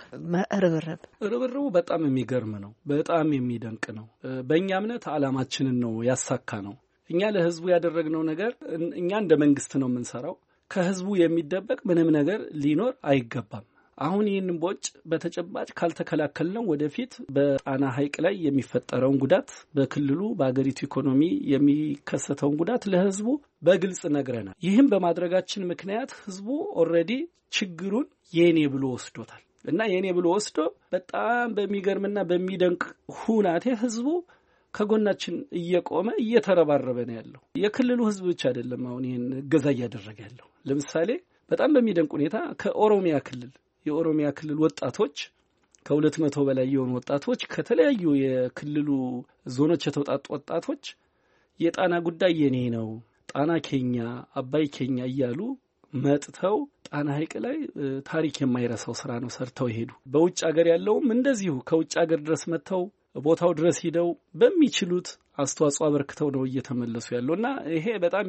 ርብርቡ በጣም የሚገርም ነው። በጣም የሚደንቅ ነው። በእኛ እምነት ዓላማችንን ነው ያሳካ ነው። እኛ ለህዝቡ ያደረግነው ነገር እኛ እንደ መንግስት ነው የምንሰራው። ከህዝቡ የሚደበቅ ምንም ነገር ሊኖር አይገባም። አሁን ይህንን ቦጭ በተጨባጭ ካልተከላከልነው ወደፊት በጣና ሐይቅ ላይ የሚፈጠረውን ጉዳት፣ በክልሉ በአገሪቱ ኢኮኖሚ የሚከሰተውን ጉዳት ለህዝቡ በግልጽ ነግረናል። ይህም በማድረጋችን ምክንያት ህዝቡ ኦልሬዲ ችግሩን የኔ ብሎ ወስዶታል እና የኔ ብሎ ወስዶ በጣም በሚገርምና በሚደንቅ ሁናቴ ህዝቡ ከጎናችን እየቆመ እየተረባረበ ነው ያለው። የክልሉ ህዝብ ብቻ አይደለም አሁን ይሄን እገዛ እያደረገ ያለው። ለምሳሌ በጣም በሚደንቅ ሁኔታ ከኦሮሚያ ክልል የኦሮሚያ ክልል ወጣቶች ከ200 በላይ የሆኑ ወጣቶች ከተለያዩ የክልሉ ዞኖች የተውጣጡ ወጣቶች የጣና ጉዳይ የኔ ነው፣ ጣና ኬኛ፣ አባይ ኬኛ እያሉ መጥተው ጣና ሐይቅ ላይ ታሪክ የማይረሳው ስራ ነው ሰርተው ይሄዱ። በውጭ ሀገር ያለውም እንደዚሁ ከውጭ ሀገር ድረስ መጥተው ቦታው ድረስ ሄደው በሚችሉት አስተዋጽኦ አበርክተው ነው እየተመለሱ ያለውና ይሄ በጣም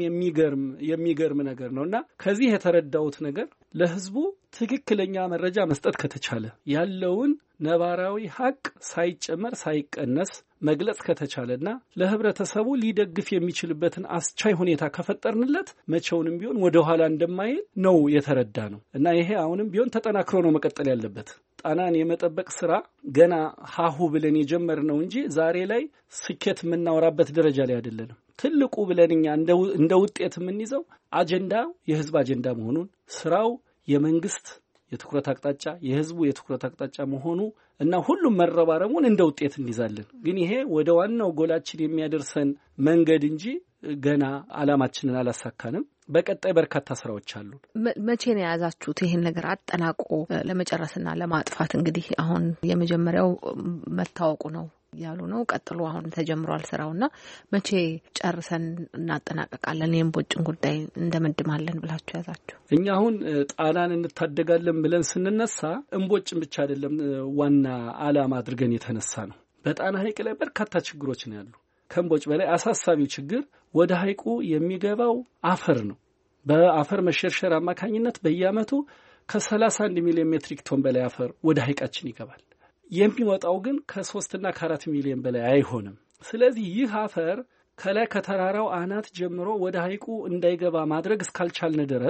የሚገርም ነገር ነውና ከዚህ የተረዳሁት ነገር ለህዝቡ ትክክለኛ መረጃ መስጠት ከተቻለ ያለውን ነባራዊ ሀቅ ሳይጨመር ሳይቀነስ መግለጽ ከተቻለና ለህብረተሰቡ ሊደግፍ የሚችልበትን አስቻይ ሁኔታ ከፈጠርንለት መቼውንም ቢሆን ወደ ኋላ እንደማይል ነው የተረዳ ነው እና ይሄ አሁንም ቢሆን ተጠናክሮ ነው መቀጠል ያለበት። ጣናን የመጠበቅ ስራ ገና ሀሁ ብለን የጀመርነው እንጂ ዛሬ ላይ ስኬት የምናወራበት ደረጃ ላይ አይደለንም። ትልቁ ብለንኛ እንደ ውጤት የምንይዘው አጀንዳ የህዝብ አጀንዳ መሆኑን፣ ስራው የመንግስት የትኩረት አቅጣጫ የህዝቡ የትኩረት አቅጣጫ መሆኑ እና ሁሉም መረባረሙን እንደ ውጤት እንይዛለን። ግን ይሄ ወደ ዋናው ጎላችን የሚያደርሰን መንገድ እንጂ ገና ዓላማችንን አላሳካንም። በቀጣይ በርካታ ስራዎች አሉ። መቼ ነው የያዛችሁት ይሄን ነገር አጠናቆ ለመጨረስና ለማጥፋት? እንግዲህ አሁን የመጀመሪያው መታወቁ ነው ያሉ ነው። ቀጥሎ አሁን ተጀምሯል ስራውና መቼ ጨርሰን እናጠናቀቃለን የእምቦጭን ጉዳይ እንደመድማለን ብላችሁ ያዛችሁ? እኛ አሁን ጣናን እንታደጋለን ብለን ስንነሳ እምቦጭን ብቻ አይደለም ዋና ዓላማ አድርገን የተነሳ ነው። በጣና ሐይቅ ላይ በርካታ ችግሮች ነው ያሉ። ከእምቦጭ በላይ አሳሳቢው ችግር ወደ ሐይቁ የሚገባው አፈር ነው። በአፈር መሸርሸር አማካኝነት በየዓመቱ ከ31 ሚሊዮን ሜትሪክ ቶን በላይ አፈር ወደ ሐይቃችን ይገባል። የሚወጣው ግን ከ3 እና ከ4 ሚሊዮን በላይ አይሆንም። ስለዚህ ይህ አፈር ከላይ ከተራራው አናት ጀምሮ ወደ ሐይቁ እንዳይገባ ማድረግ እስካልቻልን ድረስ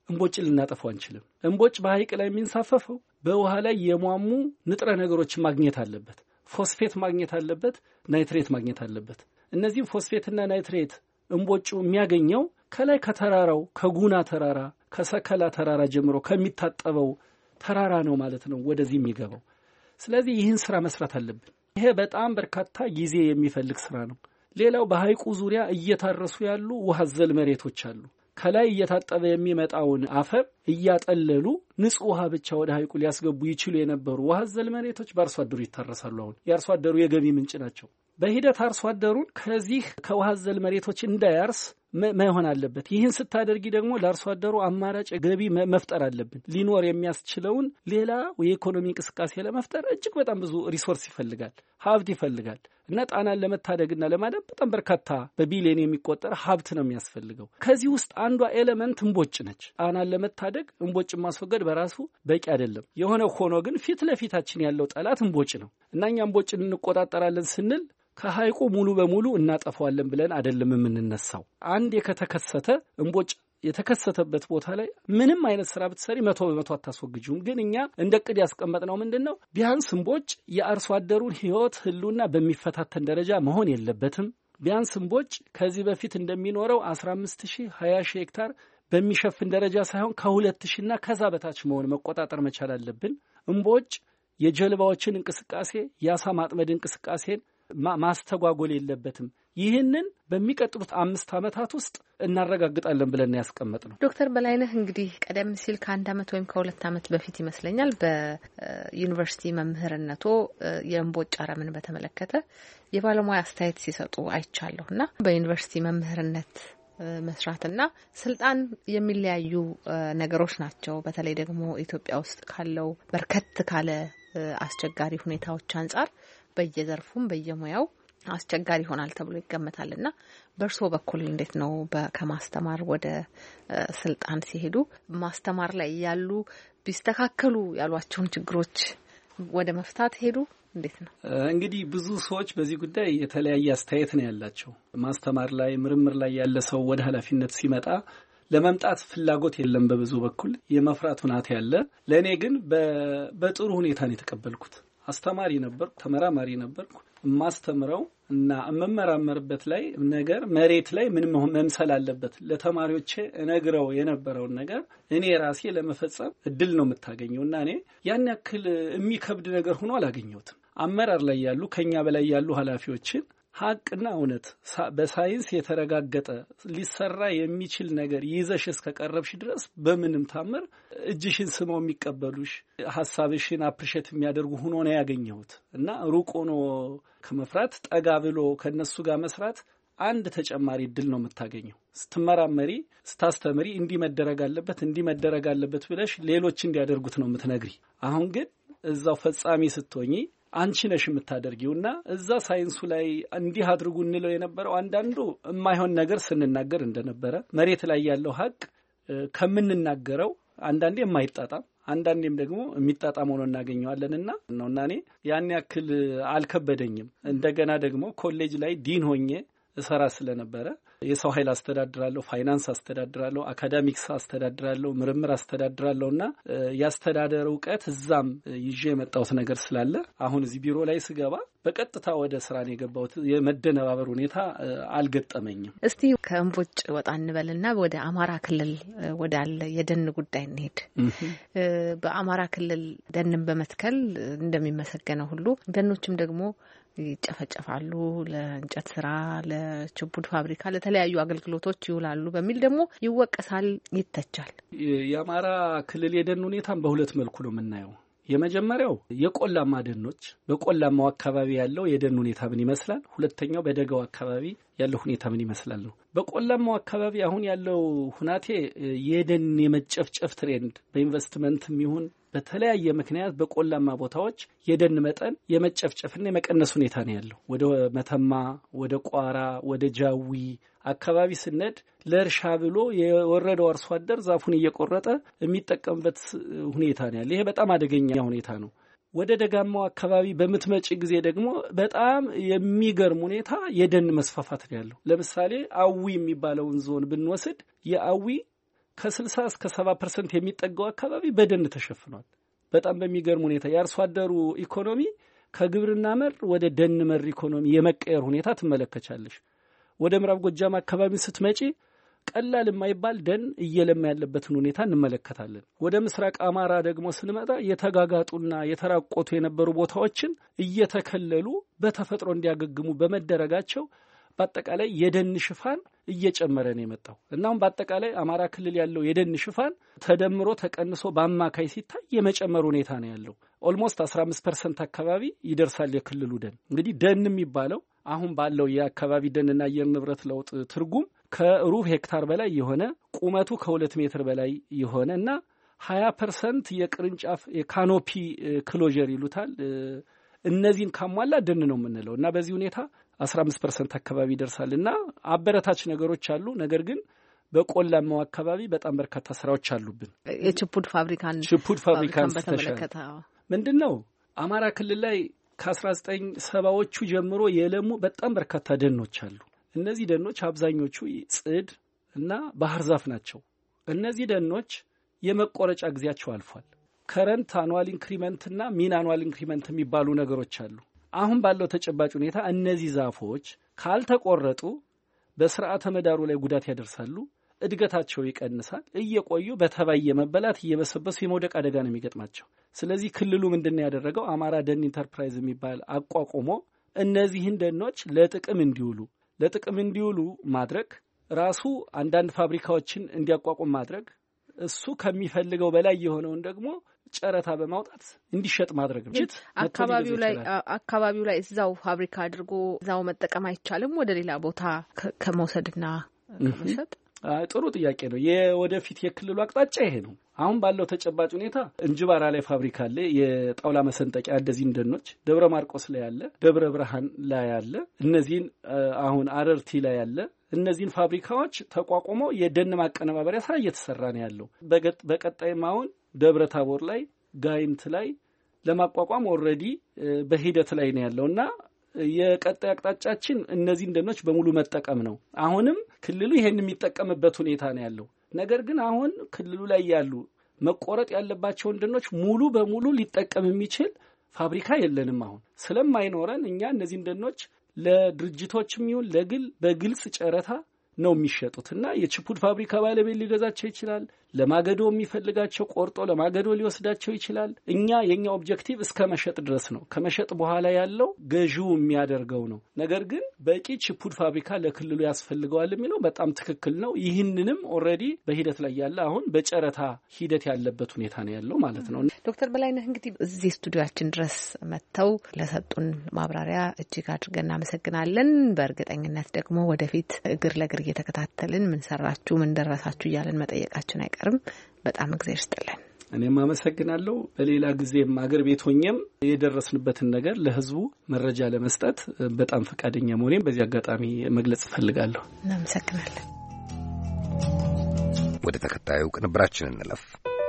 እንቦጭ ልናጠፋው አንችልም። እንቦጭ በሐይቅ ላይ የሚንሳፈፈው በውሃ ላይ የሟሙ ንጥረ ነገሮች ማግኘት አለበት። ፎስፌት ማግኘት አለበት፣ ናይትሬት ማግኘት አለበት። እነዚህ ፎስፌትና ናይትሬት እንቦጩ የሚያገኘው ከላይ ከተራራው ከጉና ተራራ ከሰከላ ተራራ ጀምሮ ከሚታጠበው ተራራ ነው ማለት ነው ወደዚህ የሚገባው። ስለዚህ ይህን ስራ መስራት አለብን። ይሄ በጣም በርካታ ጊዜ የሚፈልግ ስራ ነው። ሌላው በሐይቁ ዙሪያ እየታረሱ ያሉ ውሃ ዘል መሬቶች አሉ። ከላይ እየታጠበ የሚመጣውን አፈር እያጠለሉ ንጹህ ውሃ ብቻ ወደ ሐይቁ ሊያስገቡ ይችሉ የነበሩ ውሃ ዘል መሬቶች በአርሶ አደሩ ይታረሳሉ። አሁን የአርሶ አደሩ የገቢ ምንጭ ናቸው። በሂደት አርሶ አደሩን ከዚህ ከውሃ ዘል መሬቶች እንዳያርስ መሆን አለበት። ይህን ስታደርጊ ደግሞ ለአርሶ አደሩ አማራጭ ገቢ መፍጠር አለብን። ሊኖር የሚያስችለውን ሌላ የኢኮኖሚ እንቅስቃሴ ለመፍጠር እጅግ በጣም ብዙ ሪሶርስ ይፈልጋል፣ ሀብት ይፈልጋል እና ጣናን ለመታደግና ለማዳን በጣም በርካታ በቢሊዮን የሚቆጠር ሀብት ነው የሚያስፈልገው። ከዚህ ውስጥ አንዷ ኤሌመንት እንቦጭ ነች። ጣናን ለመታደግ እንቦጭ ማስወገድ በራሱ በቂ አይደለም። የሆነ ሆኖ ግን ፊት ለፊታችን ያለው ጠላት እንቦጭ ነው እና እኛ እንቦጭን እንቆጣጠራለን ስንል ከሐይቁ ሙሉ በሙሉ እናጠፋዋለን ብለን አይደለም የምንነሳው። አንድ ከተከሰተ እንቦጭ የተከሰተበት ቦታ ላይ ምንም አይነት ስራ ብትሰሪ 100% አታስወግጂውም። ግን እኛ እንደ ዕቅድ ያስቀመጥነው ምንድነው ቢያንስ እንቦጭ የአርሶ አደሩን ህይወት ህልውና በሚፈታተን ደረጃ መሆን የለበትም። ቢያንስ እንቦጭ ከዚህ በፊት እንደሚኖረው 15000 20000 ሄክታር በሚሸፍን ደረጃ ሳይሆን ከ2000 እና ከዛ በታች መሆን መቆጣጠር መቻል አለብን። እንቦጭ የጀልባዎችን እንቅስቃሴ የአሳ ማጥመድ እንቅስቃሴን ማስተጓጎል የለበትም። ይህንን በሚቀጥሉት 5 ዓመታት ውስጥ እናረጋግጣለን ብለን ያስቀመጥነው። ዶክተር በላይነህ እንግዲህ ቀደም ሲል ከ1 ዓመት ወይም ከ2 ዓመት በፊት ይመስለኛል በዩኒቨርሲቲ መምህርነቶ የእንቦጭ አረምን በተመለከተ የባለሙያ አስተያየት ሲሰጡ አይቻለሁና በዩኒቨርሲቲ መምህርነት መስራትና ስልጣን የሚለያዩ ነገሮች ናቸው። በተለይ ደግሞ ኢትዮጵያ ውስጥ ካለው በርከት ካለ አስቸጋሪ ሁኔታዎች አንጻር በየዘርፉም በየሙያው አስቸጋሪ ይሆናል ተብሎ ይገመታልና በእርሶ በኩል እንዴት ነው ከማስተማር ወደ ስልጣን ሲሄዱ ማስተማር ላይ ያሉ ቢስተካከሉ ያሏቸውን ችግሮች ወደ መፍታት ሄዱ? እንዴት ነው? እንግዲህ ብዙ ሰዎች በዚህ ጉዳይ የተለያየ አስተያየት ነው ያላቸው። ማስተማር ላይ ምርምር ላይ ያለ ሰው ወደ ኃላፊነት ሲመጣ ለመምጣት ፍላጎት የለም። በብዙ በኩል የመፍራት ሁኔታ ያለ። ለእኔ ግን በጥሩ ሁኔታ ነው የተቀበልኩት። አስተማሪ ነበርኩ፣ ተመራማሪ ነበርኩ። ማስተምረው እና መመራመርበት ላይ ነገር መሬት ላይ ምን መምሰል አለበት ለተማሪዎቼ እነግረው የነበረውን ነገር እኔ ራሴ ለመፈጸም እድል ነው የምታገኘውና እኔ ያን ያክል የሚከብድ ነገር ሆኖ አላገኘሁትም። አመራር ላይ ያሉ ከኛ በላይ ያሉ ኃላፊዎችን ሀቅና እውነት በሳይንስ የተረጋገጠ ሊሰራ የሚችል ነገር ይዘሽ እስከቀረብሽ ድረስ በምንም ታምር እጅሽን ስመው የሚቀበሉሽ ሐሳብሽን አፕሪሼት የሚያደርጉ ሆኖ ነው ያገኘሁት እና ሩቅ ሆኖ ከመፍራት ጠጋ ብሎ ከነሱ ጋር መስራት አንድ ተጨማሪ እድል ነው የምታገኘው። ስትመራመሪ ስታስተምሪ እንዲህ መደረግ አለበት ብለሽ ሌሎች እንዲያደርጉት ነው የምትነግሪ። አሁን ግን እዛው ፈጻሚ ስትሆኚ አንቺ ነሽ የምታደርጊውና እዛ ሳይንሱ ላይ እንዲህ አድርጉ እንለው የነበረው አንዳንዱ የማይሆን ነገር ስንናገር እንደነበረ መሬት ላይ ያለው ሀቅ ከምንናገረው አንዳንዴ የማይጣጣም አንዳንዴም ደግሞ የሚጣጣም ሆኖ እናገኘዋለንና ነውና እኔ ያን ያክል አልከበደኝም። እንደገና ደግሞ ኮሌጅ ላይ ዲን ሆኜ እሰራ ስለነበረ የሰው ኃይል አስተዳድራለሁ፣ ፋይናንስ አስተዳድራለሁ፣ አካዳሚክስ አስተዳድራለሁ፣ ምርምር አስተዳድራለሁና ያስተዳደር ዕውቀት እዛም ይዤ የመጣሁት ነገር ስላለ አሁን እዚህ ቢሮ ላይ ስገባ በቀጥታ ወደ ስራ ነው የገባሁት። የመደነባበር ሁኔታ አልገጠመኝም። እስቲ ከእንቦጭ ወጣ እንበልና ወደ አማራ ክልል ወዳለ የደን ጉዳይ እንሄድ። በአማራ ክልል ደንን በመትከል እንደሚመሰገነው ሁሉ ደኖችም ደግሞ ይጨፈጨፋሉ፣ ለእንጨት ስራ፣ ለችቡድ ፋብሪካ፣ ለተለያዩ አገልግሎቶች ይውላሉ በሚል ደግሞ ይወቀሳል፣ ይተቻል። የአማራ ክልል የደን ሁኔታን በሁለት መልኩ ነው የምናየው። የመጀመሪያው የቆላማ ደኖች በቆላማው አካባቢ ያለው የደን ሁኔታ ምን ይመስላል፣ ሁለተኛው በደጋው አካባቢ ያለው ሁኔታ ምን ይመስላል ነው። በቆላማው አካባቢ አሁን ያለው ሁናቴ የደን የመጨፍጨፍ ትሬንድ በኢንቨስትመንትም ይሁን በተለያየ ምክንያት በቆላማ ቦታዎች የደን መጠን የመጨፍጨፍና የመቀነስ ሁኔታ ነው ያለው። ወደ መተማ፣ ወደ ቋራ፣ ወደ ጃዊ አካባቢ ስነድ ለእርሻ ብሎ የወረደው አርሶ አደር ዛፉን እየቆረጠ የሚጠቀምበት ሁኔታ ነው ያለው። ይሄ በጣም አደገኛ ሁኔታ ነው። ወደ ደጋማው አካባቢ በምትመጪ ጊዜ ደግሞ በጣም የሚገርም ሁኔታ የደን መስፋፋት ነው ያለው። ለምሳሌ አዊ የሚባለውን ዞን ብንወስድ የአዊ ከ60 እስከ 70% የሚጠጋው አካባቢ በደን ተሸፍኗል። በጣም በሚገርም ሁኔታ የአርሶ አደሩ ኢኮኖሚ ከግብርና መር ወደ ደን መር ኢኮኖሚ የመቀየር ሁኔታ ትመለከቻለሽ። ወደ ምዕራብ ጎጃም አካባቢ ስትመጪ ቀላል የማይባል ደን እየለማ ያለበትን ሁኔታ እንመለከታለን። ወደ ምስራቅ አማራ ደግሞ ስንመጣ የተጋጋጡና የተራቆቱ የነበሩ ቦታዎችን እየተከለሉ በተፈጥሮ እንዲያገግሙ በመደረጋቸው በአጠቃላይ የደን ሽፋን እየጨመረ ነው የመጣው እና አሁን በአጠቃላይ አማራ ክልል ያለው የደን ሽፋን ተደምሮ ተቀንሶ በአማካይ ሲታይ የመጨመር ሁኔታ ነው ያለው። ኦልሞስት 15% አካባቢ ይደርሳል የክልሉ ደን። እንግዲህ ደን የሚባለው አሁን ባለው የአካባቢ ደንና አየር ንብረት ለውጥ ትርጉም ከሩብ ሄክታር በላይ የሆነ ቁመቱ ከ2 ሜትር በላይ የሆነ እና 20% የቅርንጫፍ የካኖፒ ክሎዥር ይሉታል እነዚህን ካሟላ ደን ነው የምንለው እና በዚህ ሁኔታ 15% አካባቢ ይደርሳል እና አበረታች ነገሮች አሉ። ነገር ግን በቆላማው አካባቢ በጣም በርካታ ስራዎች አሉብን። የችፑድ ፋብሪካን በተመለከተ ምንድነው አማራ ክልል ላይ ከ1970ዎቹ ጀምሮ የለሙ በጣም በርካታ ደኖች አሉ። እነዚህ ደኖች አብዛኞቹ ጽድ እና ባህር ዛፍ ናቸው። እነዚህ ደኖች የመቆረጫ ጊዜያቸው አልፏል። ከረንት አኑዋል ኢንክሪመንት እና ሚን አኑዋል ኢንክሪመንት የሚባሉ ነገሮች አሉ። አሁን ባለው ተጨባጭ ሁኔታ እነዚህ ዛፎች ካልተቆረጡ በስርዓተ ምህዳሩ ላይ ጉዳት ያደርሳሉ፣ እድገታቸው ይቀንሳል፣ እየቆዩ በተባይ የመበላት እየበሰበሱ የመውደቅ አደጋ ነው የሚገጥማቸው። ስለዚህ ክልሉ ምንድነው ያደረገው? አማራ ደን ኢንተርፕራይዝ የሚባል አቋቁሞ እነዚህን ደኖች ለጥቅም እንዲውሉ ማድረግ፣ ራሱ አንዳንድ ፋብሪካዎችን እንዲያቋቁም ማድረግ፣ እሱ ከሚፈልገው በላይ የሆነውን ደግሞ ጨረታ በማውጣት እንዲሸጥ ማድረግ ነው። አካባቢው ላይ እዛው ፋብሪካ አድርጎ እዛው መጠቀም አይቻልም? ወደ ሌላ ቦታ ከመውሰድና ከመሸጥ? ጥሩ ጥያቄ ነው። የወደፊት የክልሉ አቅጣጫ ይሄ ነው። አሁን ባለው ተጨባጭ ሁኔታ እንጅባራ ላይ ፋብሪካ አለ፣ የጣውላ መሰንጠቂያ እንደዚህ ደኖች፣ ደብረ ማርቆስ ላይ አለ፣ ደብረ ብርሃን ላይ አለ፣ እነዚህን አሁን አረርቲ ላይ አለ። እነዚህን ፋብሪካዎች ተቋቁሞ የደን ማቀነባበሪያ ስራ እየተሰራ ነው ያለው። በቀጣይም አሁን ደብረ ታቦር ላይ ጋይንት ላይ ለማቋቋም ኦልሬዲ በሂደት ላይ ነው ያለውና የቀጣይ አቅጣጫችን እነዚህን ደኖች በሙሉ መጠቀም ነው። አሁንም ክልሉ ይሄን የሚጠቀምበት ሁኔታ ነው ያለው። ነገር ግን አሁን ክልሉ ላይ ያሉ መቆረጥ ያለባቸውን ደኖች ሙሉ በሙሉ ሊጠቀም የሚችል ፋብሪካ የለንም። አሁን ስለማይኖረን እኛ እነዚህን ደኖች ለድርጅቶችም ይሁን ለግል በግልጽ ጨረታ ነው የሚሸጡትና የችፑድ ፋብሪካ ባለቤት ሊገዛቸው ይችላል። ለማገዶ የሚፈልጋቸው ቆርጦ ለማገዶ ሊወስዳቸው ይችላል። የኛ ኦብጀክቲቭ እስከ መሸጥ ድረስ ነው። ከመሸጥ በኋላ ያለው ገዢው የሚያደርገው ነው። ነገር ግን በቂ ችፑድ ፋብሪካ ለክልሉ ያስፈልገዋል የሚለው በጣም ትክክል ነው። ይህንንም ኦልሬዲ በሂደት ላይ ያለ አሁን በጨረታ ሂደት ያለበት ሁኔታ ነው ያለው ማለት ነው። ዶክተር በላይነህ እንግዲህ እዚህ ስቱዲዮአችን ድረስ መጥተው ለሰጡን ማብራሪያ እጅግ አድርገን እናመሰግናለን። በእርግጠኝነት ደግሞ ወደፊት እግር ለእግር እየተከታተልን ምን ሰራችሁ ምን ደረሳችሁ እያለን መጠየቃችን አይቀርም። በጣም እግዚአብሔር ይስጥልን። እኔም አመሰግናለሁ። በሌላ ጊዜም አገር ቤት ሆኜም የደረስንበትን ነገር ለህዝቡ መረጃ ለመስጠት በጣም ፈቃደኛ መሆኔን በዚህ አጋጣሚ መግለጽ እፈልጋለሁ። እናመሰግናለን። ወደ ተከታዩ ቅንብራችን እንለፍ።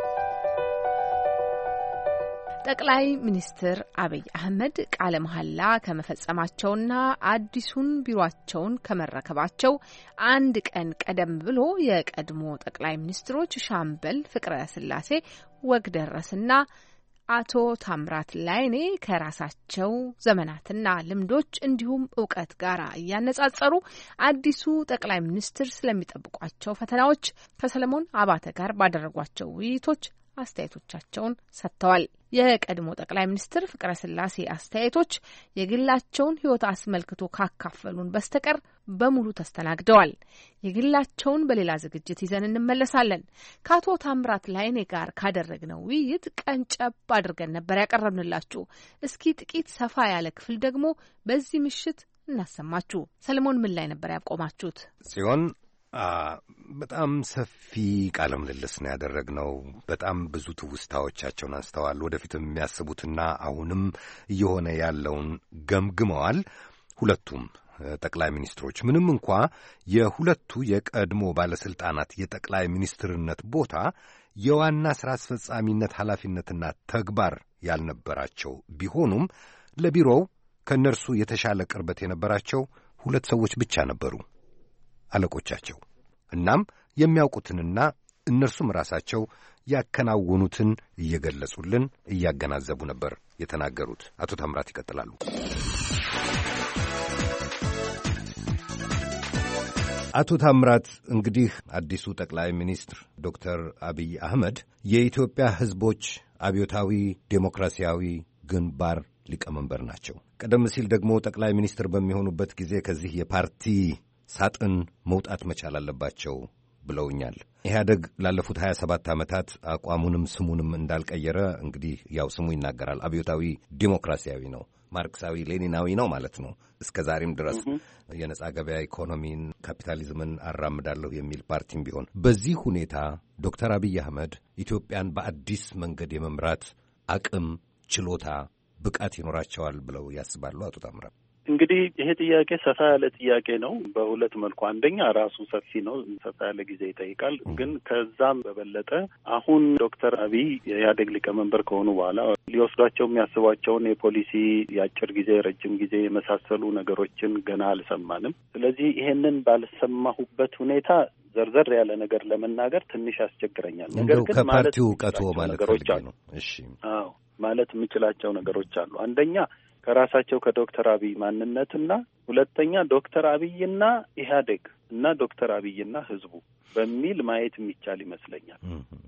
ጠቅላይ ሚኒስትር አብይ አህመድ ቃለ መሐላ ከመፈጸማቸውና አዲሱን ቢሮአቸውን ከመረከባቸው አንድ ቀን ቀደም ብሎ የቀድሞ ጠቅላይ ሚኒስትሮች ሻምበል ፍቅረ ስላሴ ወግደረስና አቶ ታምራት ላይኔ ከራሳቸው ዘመናትና ልምዶች እንዲሁም እውቀት ጋር እያነጻጸሩ አዲሱ ጠቅላይ ሚኒስትር ስለሚጠብቋቸው ፈተናዎች ከሰለሞን አባተ ጋር ባደረጓቸው ውይይቶች አስተያየቶቻቸውን ሰጥተዋል። የቀድሞ ጠቅላይ ሚኒስትር ፍቅረ ስላሴ አስተያየቶች የግላቸውን ሕይወት አስመልክቶ ካካፈሉን በስተቀር በሙሉ ተስተናግደዋል። የግላቸውን በሌላ ዝግጅት ይዘን እንመለሳለን። ከአቶ ታምራት ላይኔ ጋር ካደረግነው ውይይት ቀንጨብ አድርገን ነበር ያቀረብንላችሁ። እስኪ ጥቂት ሰፋ ያለ ክፍል ደግሞ በዚህ ምሽት እናሰማችሁ። ሰለሞን ምን ላይ ነበር ያቆማችሁት? ጽዮን በጣም ሰፊ ቃለ ምልልስ ነው ያደረግነው። በጣም ብዙ ትውስታዎቻቸውን አንስተዋል። ወደፊትም የሚያስቡትና አሁንም እየሆነ ያለውን ገምግመዋል። ሁለቱም ጠቅላይ ሚኒስትሮች ምንም እንኳ የሁለቱ የቀድሞ ባለስልጣናት የጠቅላይ ሚኒስትርነት ቦታ የዋና ሥራ አስፈጻሚነት ኃላፊነትና ተግባር ያልነበራቸው ቢሆኑም ለቢሮው ከእነርሱ የተሻለ ቅርበት የነበራቸው ሁለት ሰዎች ብቻ ነበሩ፣ አለቆቻቸው። እናም የሚያውቁትንና እነርሱም ራሳቸው ያከናወኑትን እየገለጹልን እያገናዘቡ ነበር የተናገሩት። አቶ ታምራት ይቀጥላሉ። አቶ ታምራት እንግዲህ አዲሱ ጠቅላይ ሚኒስትር ዶክተር አብይ አህመድ የኢትዮጵያ ሕዝቦች አብዮታዊ ዴሞክራሲያዊ ግንባር ሊቀመንበር ናቸው። ቀደም ሲል ደግሞ ጠቅላይ ሚኒስትር በሚሆኑበት ጊዜ ከዚህ የፓርቲ ሳጥን መውጣት መቻል አለባቸው ብለውኛል። ኢህአደግ ላለፉት 27 ዓመታት አቋሙንም ስሙንም እንዳልቀየረ እንግዲህ ያው ስሙ ይናገራል። አብዮታዊ ዴሞክራሲያዊ ነው፣ ማርክሳዊ ሌኒናዊ ነው ማለት ነው። እስከ ዛሬም ድረስ የነጻ ገበያ ኢኮኖሚን፣ ካፒታሊዝምን አራምዳለሁ የሚል ፓርቲም ቢሆን በዚህ ሁኔታ ዶክተር አብይ አህመድ ኢትዮጵያን በአዲስ መንገድ የመምራት አቅም፣ ችሎታ፣ ብቃት ይኖራቸዋል ብለው ያስባሉ? አቶ ታምራት እንግዲህ ይሄ ጥያቄ ሰፋ ያለ ጥያቄ ነው በሁለት መልኩ። አንደኛ ራሱ ሰፊ ነው፣ ሰፋ ያለ ጊዜ ይጠይቃል። ግን ከዛም በበለጠ አሁን ዶክተር አብይ የኢህአዴግ ሊቀመንበር ከሆኑ በኋላ ሊወስዷቸው የሚያስቧቸውን የፖሊሲ የአጭር ጊዜ፣ ረጅም ጊዜ የመሳሰሉ ነገሮችን ገና አልሰማንም። ስለዚህ ይሄንን ባልሰማሁበት ሁኔታ ዘርዘር ያለ ነገር ለመናገር ትንሽ ያስቸግረኛል። ነገር ግን ከፓርቲው እውቀቱ ማለት ነገሮች አሉ። እሺ፣ አዎ ማለት የምችላቸው ነገሮች አሉ። አንደኛ ከራሳቸው ከዶክተር አብይ ማንነትና ሁለተኛ ዶክተር አብይና ኢህአዴግ እና ዶክተር አብይና ህዝቡ በሚል ማየት የሚቻል ይመስለኛል።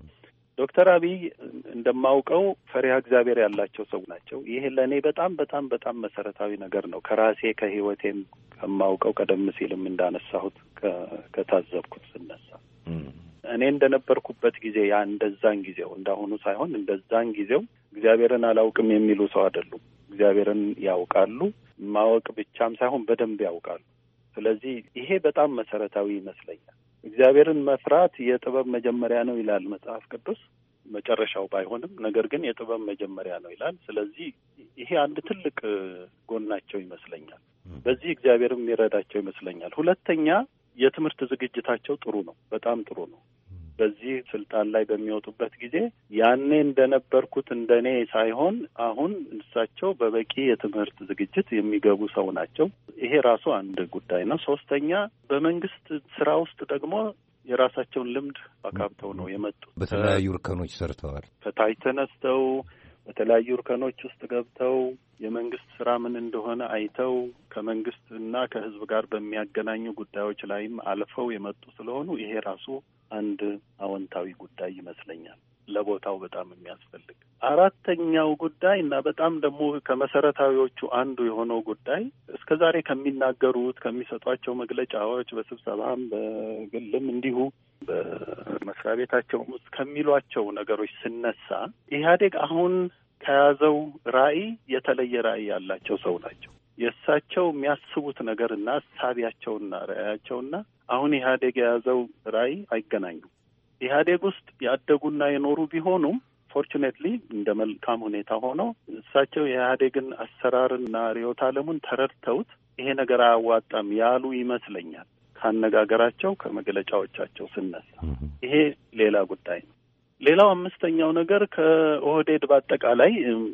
ዶክተር አብይ እንደማውቀው ፈሪሃ እግዚአብሔር ያላቸው ሰው ናቸው። ይሄ ለእኔ በጣም በጣም በጣም መሰረታዊ ነገር ነው። ከራሴ ከህይወቴም ከማውቀው ቀደም ሲልም እንዳነሳሁት ከታዘብኩት ስነሳ እኔ እንደነበርኩበት ጊዜ ያ እንደዛን ጊዜው እንዳሁኑ ሳይሆን እንደዛን ጊዜው እግዚአብሔርን አላውቅም የሚሉ ሰው አይደሉም። እግዚአብሔርን ያውቃሉ። ማወቅ ብቻም ሳይሆን በደንብ ያውቃሉ። ስለዚህ ይሄ በጣም መሰረታዊ ይመስለኛል። እግዚአብሔርን መፍራት የጥበብ መጀመሪያ ነው ይላል መጽሐፍ ቅዱስ። መጨረሻው ባይሆንም ነገር ግን የጥበብ መጀመሪያ ነው ይላል። ስለዚህ ይሄ አንድ ትልቅ ጎናቸው ይመስለኛል። በዚህ እግዚአብሔርም የሚረዳቸው ይመስለኛል። ሁለተኛ የትምህርት ዝግጅታቸው ጥሩ ነው፣ በጣም ጥሩ ነው። በዚህ ስልጣን ላይ በሚወጡበት ጊዜ ያኔ እንደነበርኩት እንደኔ ሳይሆን አሁን እሳቸው በበቂ የትምህርት ዝግጅት የሚገቡ ሰው ናቸው። ይሄ ራሱ አንድ ጉዳይ ነው። ሶስተኛ በመንግስት ስራ ውስጥ ደግሞ የራሳቸውን ልምድ አካብተው ነው የመጡት። በተለያዩ እርከኖች ሰርተዋል። ከታች ተነስተው በተለያዩ እርከኖች ውስጥ ገብተው የመንግስት ስራ ምን እንደሆነ አይተው ከመንግስት እና ከህዝብ ጋር በሚያገናኙ ጉዳዮች ላይም አልፈው የመጡ ስለሆኑ ይሄ ራሱ አንድ አዎንታዊ ጉዳይ ይመስለኛል፣ ለቦታው በጣም የሚያስፈልግ። አራተኛው ጉዳይ እና በጣም ደግሞ ከመሰረታዊዎቹ አንዱ የሆነው ጉዳይ እስከ ዛሬ ከሚናገሩት ከሚሰጧቸው መግለጫዎች፣ በስብሰባም በግልም እንዲሁ በመስሪያ ቤታቸው ውስጥ ከሚሏቸው ነገሮች ስነሳ ኢህአዴግ አሁን ከያዘው ራዕይ የተለየ ራዕይ ያላቸው ሰው ናቸው። የእሳቸው የሚያስቡት ነገርና እሳቢያቸውና ራዕያቸውና አሁን ኢህአዴግ የያዘው ራዕይ አይገናኙም። ኢህአዴግ ውስጥ ያደጉና የኖሩ ቢሆኑም ፎርቹኔትሊ እንደ መልካም ሁኔታ ሆነው እሳቸው የኢህአዴግን አሰራርና ርዕዮተ ዓለሙን ተረድተውት ይሄ ነገር አያዋጣም ያሉ ይመስለኛል ካነጋገራቸው ከመግለጫዎቻቸው ስነሳ። ይሄ ሌላ ጉዳይ ነው። ሌላው አምስተኛው ነገር ከኦህዴድ በአጠቃላይ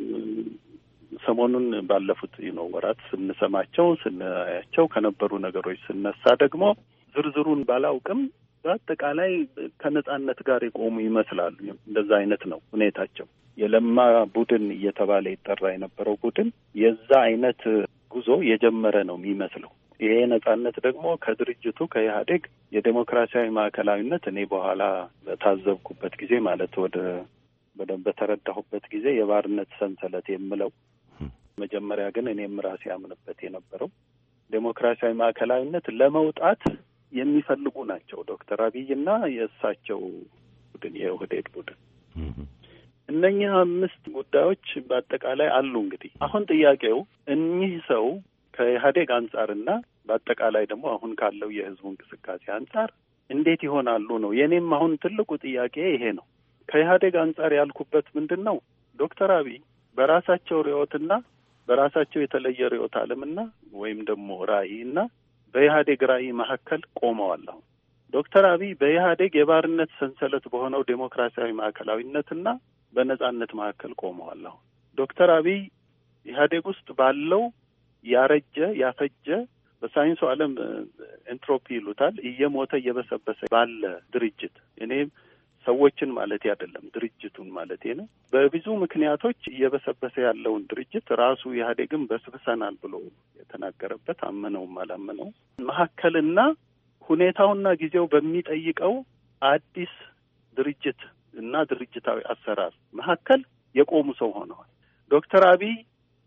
ሰሞኑን ባለፉት ወራት ስንሰማቸው ስናያቸው ከነበሩ ነገሮች ስነሳ ደግሞ ዝርዝሩን ባላውቅም በአጠቃላይ ከነጻነት ጋር የቆሙ ይመስላሉ። እንደዛ አይነት ነው ሁኔታቸው። የለማ ቡድን እየተባለ ይጠራ የነበረው ቡድን የዛ አይነት ጉዞ የጀመረ ነው የሚመስለው። ይሄ ነጻነት ደግሞ ከድርጅቱ ከኢህአዴግ የዴሞክራሲያዊ ማዕከላዊነት እኔ በኋላ በታዘብኩበት ጊዜ ማለት በደንብ በተረዳሁበት ጊዜ የባርነት ሰንሰለት የምለው መጀመሪያ ግን እኔም ራሴ ያምንበት የነበረው ዴሞክራሲያዊ ማዕከላዊነት ለመውጣት የሚፈልጉ ናቸው ዶክተር አብይና የእሳቸው ቡድን የኦህዴድ ቡድን። እነኚህ 5 ጉዳዮች በአጠቃላይ አሉ። እንግዲህ አሁን ጥያቄው እኚህ ሰው ከኢህአዴግ አንጻርና በአጠቃላይ ደግሞ አሁን ካለው የህዝቡ እንቅስቃሴ አንጻር እንዴት ይሆናሉ ነው። የኔም አሁን ትልቁ ጥያቄ ይሄ ነው። ከኢህአዴግ አንጻር ያልኩበት ምንድን ነው? ዶክተር አብይ በራሳቸው ርዕዮትና በራሳቸው የተለየ ርዕዮተ ዓለምና ወይም ደግሞ ራዕይና በኢህአዴግ ራዕይ መካከል ቆመዋል። አሁን ዶክተር አብይ በኢህአዴግ የባርነት ሰንሰለት በሆነው ዴሞክራሲያዊ ማዕከላዊነትና በነጻነት መካከል ቆመዋል። አሁን ዶክተር አብይ ኢህአዴግ ውስጥ ባለው ያረጀ ያፈጀ በሳይንሱ ዓለም ኤንትሮፒ ይሉታል እየሞተ እየበሰበሰ ባለ ድርጅት እኔ ሰዎችን ማለት አይደለም፣ ድርጅቱን ማለት ነው። በብዙ ምክንያቶች እየበሰበሰ ያለውን ድርጅት ራሱ ኢህአዴግም በስብሰናል ብሎ የተናገረበት አመነውም አላመነው መካከልና ሁኔታውና ጊዜው በሚጠይቀው አዲስ ድርጅት እና ድርጅታዊ አሰራር መካከል የቆሙ ሰው ሆነዋል። ዶክተር አብይ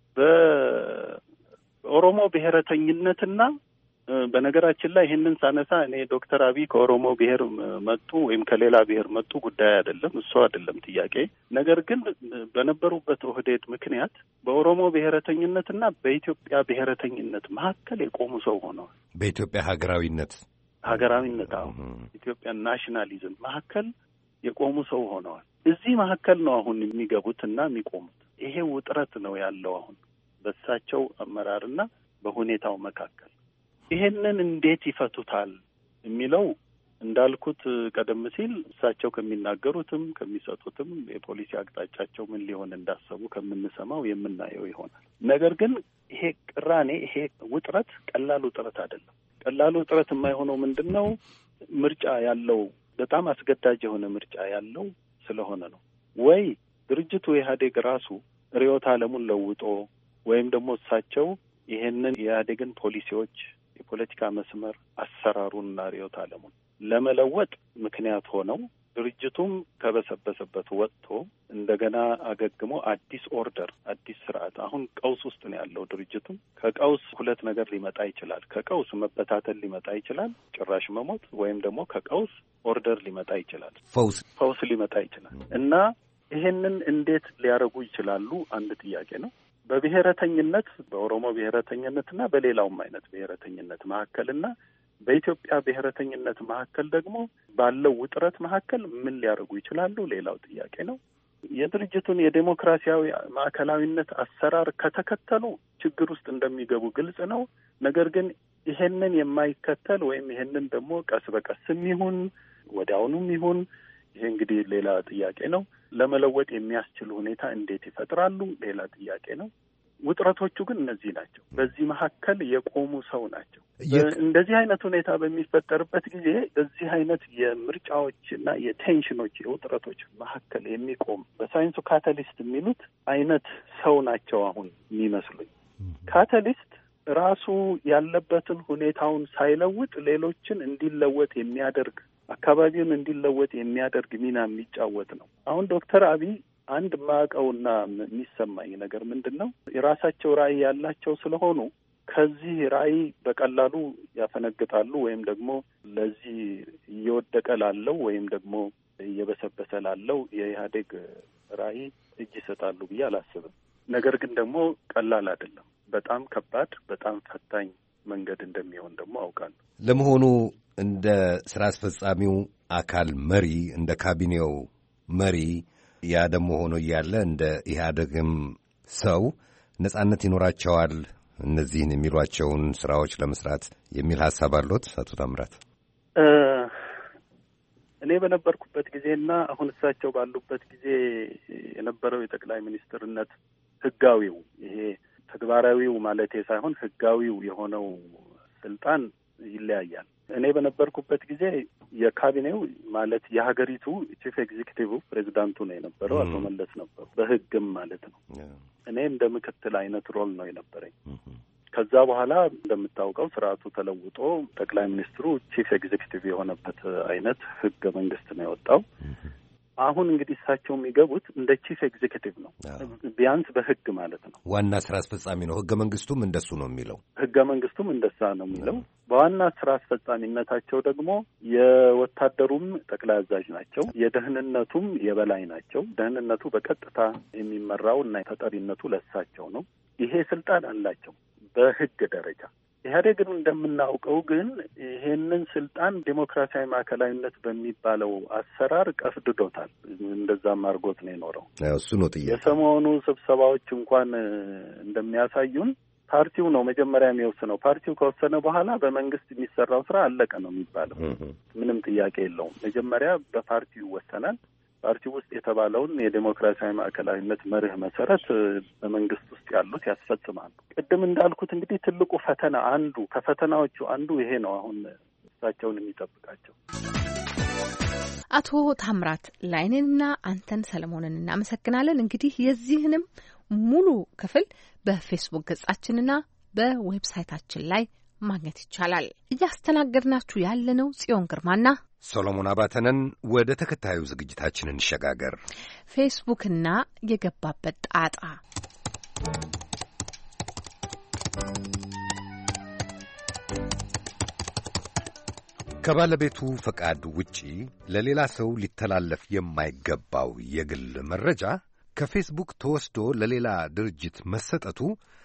በኦሮሞ ብሔረተኝነትና በነገራችን ላይ ይህንን ሳነሳ እኔ ዶክተር አብይ ከኦሮሞ ብሔር መጡ ወይም ከሌላ ብሔር መጡ ጉዳይ አይደለም፣ እሱ አይደለም ጥያቄ። ነገር ግን በነበሩበት ኦህዴድ ምክንያት በኦሮሞ ብሔረተኝነትና በኢትዮጵያ ብሔረተኝነት መካከል የቆሙ ሰው ሆነዋል። በኢትዮጵያ ሀገራዊነት ኢትዮጵያ ናሽናሊዝም መካከል የቆሙ ሰው ሆነዋል። እዚህ መካከል ነው አሁን የሚገቡትና የሚቆሙት። ይሄ ውጥረት ነው ያለው አሁን በእሳቸው አመራርና በሁኔታው መካከል። ይሄንን እንዴት ይፈቱታል የሚለው እንዳልኩት ቀደም ሲል እሳቸው ከሚናገሩትም ከሚሰጡትም የፖሊሲ አቅጣጫቸው ምን ሊሆን እንዳሰቡ ከምንሰማው የምናየው ይሆናል። ነገር ግን ይሄ ቅራኔ፣ ይሄ ውጥረት ቀላል ውጥረት አይደለም። ቀላል ውጥረት የማይሆነው ምንድን ነው? ምርጫ ያለው በጣም አስገዳጅ የሆነ ምርጫ ያለው ስለሆነ ነው። ወይ ድርጅቱ ኢህአዴግ ራሱ ርዕዮተ ዓለሙን ለውጦ ወይም ደግሞ እሳቸው ይሄንን የኢህአዴግን ፖሊሲዎች፣ የፖለቲካ መስመር አሰራሩንና ርዕዮተ ዓለሙን ለመለወጥ ምክንያት ሆነው ድርጅቱም ከበሰበሰበት ወጥቶ እንደገና አገግሞ አዲስ ኦርደር፣ አዲስ ስርዓት። አሁን ቀውስ ውስጥ ነው ያለው ድርጅቱም። ከቀውስ ሁለት ነገር ሊመጣ ይችላል። ከቀውስ መበታተል ሊመጣ ይችላል፣ ጭራሽ መሞት፣ ወይም ደግሞ ከቀውስ ኦርደር ሊመጣ ይችላል፣ ፈውስ ሊመጣ ይችላል። እና ይሄንን እንዴት ሊያደርጉ ይችላሉ? አንድ ጥያቄ ነው። በብሔረተኝነት በኦሮሞ ብሔረተኝነትና በሌላውም አይነት ብሔረተኝነት መካከልና በኢትዮጵያ ብሔረተኝነት መካከል ደግሞ ባለው ውጥረት መካከል ምን ሊያደርጉ ይችላሉ? ሌላው ጥያቄ ነው። የድርጅቱን የዴሞክራሲያዊ ማዕከላዊነት አሰራር ከተከተሉ ችግር ውስጥ እንደሚገቡ ግልጽ ነው። ነገር ግን ይሄንን የማይከተል ወይም ይሄንን ደግሞ ቀስ በቀስም ይሁን ወዲያውኑም ይሁን ይሄ እንግዲህ ሌላ ጥያቄ ነው። ለመለወጥ የሚያስችል ሁኔታ እንዴት ይፈጥራሉ? ሌላ ጥያቄ ነው። ውጥረቶቹ ግን እነዚህ ናቸው። በዚህ መካከል የቆሙ ሰው ናቸው። እንደዚህ አይነት ሁኔታ በሚፈጠርበት ጊዜ በዚህ አይነት የምርጫዎች እና የቴንሽኖች የውጥረቶች መካከል የሚቆም በሳይንሱ ካታሊስት የሚሉት አይነት ሰው ናቸው አሁን የሚመስሉኝ። ካታሊስት ራሱ ያለበትን ሁኔታውን ሳይለውጥ ሌሎችን እንዲለወጥ የሚያደርግ አካባቢውን እንዲለወጥ የሚያደርግ ሚና የሚጫወት ነው። አሁን ዶክተር አብይ አንድ ማቀውና የሚሰማኝ ነገር ምንድን ነው? የራሳቸው ራዕይ ያላቸው ስለሆኑ ከዚህ ራዕይ በቀላሉ ያፈነግጣሉ ወይም ደግሞ ለዚህ እየወደቀ ላለው ወይም ደግሞ እየበሰበሰ ላለው የኢህአዴግ ራዕይ እጅ ይሰጣሉ ብዬ አላስብም። ነገር ግን ደግሞ ቀላል አይደለም። በጣም ከባድ፣ በጣም ፈታኝ መንገድ እንደሚሆን ደግሞ አውቃለሁ። ለመሆኑ እንደ ስራ አስፈጻሚው አካል መሪ፣ እንደ ካቢኔው መሪ ያ ደግሞ ሆኖ እያለ እንደ ኢህአዴግም ሰው ነጻነት ይኖራቸዋል እነዚህን የሚሏቸውን ስራዎች ለመስራት የሚል ሀሳብ አሎት አቶ ታምራት? እኔ በነበርኩበት ጊዜና አሁን እሳቸው ባሉበት ጊዜ የነበረው የጠቅላይ ሚኒስትርነት ህጋዊው ይሄ ተግባራዊው ማለቴ ሳይሆን ህጋዊው የሆነው ስልጣን ይለያያል። እኔ በነበርኩበት ጊዜ የካቢኔው ማለት የሀገሪቱ ቺፍ ኤግዚኪቲቭ ፕሬዚዳንቱ ነው የነበረው፣ አቶ መለስ ነበሩ። በህግም ማለት ነው። እኔ እንደ ምክትል አይነት ሮል ነው የነበረኝ። ከዛ በኋላ እንደምታውቀው ስርዓቱ ተለውጦ ጠቅላይ ሚኒስትሩ ቺፍ ኤግዚኪቲቭ የሆነበት አይነት ህገ መንግስት ነው የወጣው። አሁን እንግዲህ እሳቸው የሚገቡት እንደ ቺፍ ኤግዚኪቲቭ ነው፣ ቢያንስ በህግ ማለት ነው። ዋና ስራ አስፈጻሚ ነው። ህገ መንግስቱም እንደሱ ነው የሚለው። ህገ መንግስቱም እንደዛ ነው የሚለው። በዋና ስራ አስፈጻሚነታቸው ደግሞ የወታደሩም ጠቅላይ አዛዥ ናቸው፣ የደህንነቱም የበላይ ናቸው። ደህንነቱ በቀጥታ የሚመራው እና ተጠሪነቱ ለእሳቸው ነው። ይሄ ስልጣን አላቸው በህግ ደረጃ። ኢህአዴግን እንደምናውቀው ግን ይሄንን ስልጣን ዴሞክራሲያዊ ማዕከላዊነት በሚባለው አሰራር ቀፍድዶታል። እንደዛም አድርጎት ነው የኖረው። እሱ ነው ጥያቄ። የሰሞኑ ስብሰባዎች እንኳን እንደሚያሳዩን ፓርቲው ነው መጀመሪያ የሚወስነው። ፓርቲው ከወሰነ በኋላ በመንግስት የሚሰራው ስራ አለቀ ነው የሚባለው። ምንም ጥያቄ የለውም። መጀመሪያ በፓርቲው ይወሰናል። ፓርቲው ውስጥ የተባለውን የዴሞክራሲያዊ ማዕከላዊነት መርህ መሰረት በመንግስት ውስጥ ያሉት ያስፈጽማሉ። ቅድም እንዳልኩት እንግዲህ ትልቁ ፈተና ከፈተናዎቹ አንዱ ይሄ ነው አሁን እሳቸውን የሚጠብቃቸው። አቶ ታምራት ላይኔንና አንተን ሰለሞንን እናመሰግናለን። እንግዲህ የዚህንም ሙሉ ክፍል በፌስቡክ ገጻችንና በዌብሳይታችን ላይ ማግኘት ይቻላል። እያስተናገድናችሁ ያለነው ጽዮን ግርማና ሶሎሞን አባተንን። ወደ ተከታዩ ዝግጅታችን እንሸጋገር። ፌስቡክና የገባበት ጣጣ። ከባለቤቱ ፈቃድ ውጪ ለሌላ ሰው ሊተላለፍ የማይገባው የግል መረጃ ከፌስቡክ ተወስዶ ለሌላ ድርጅት መሰጠቱ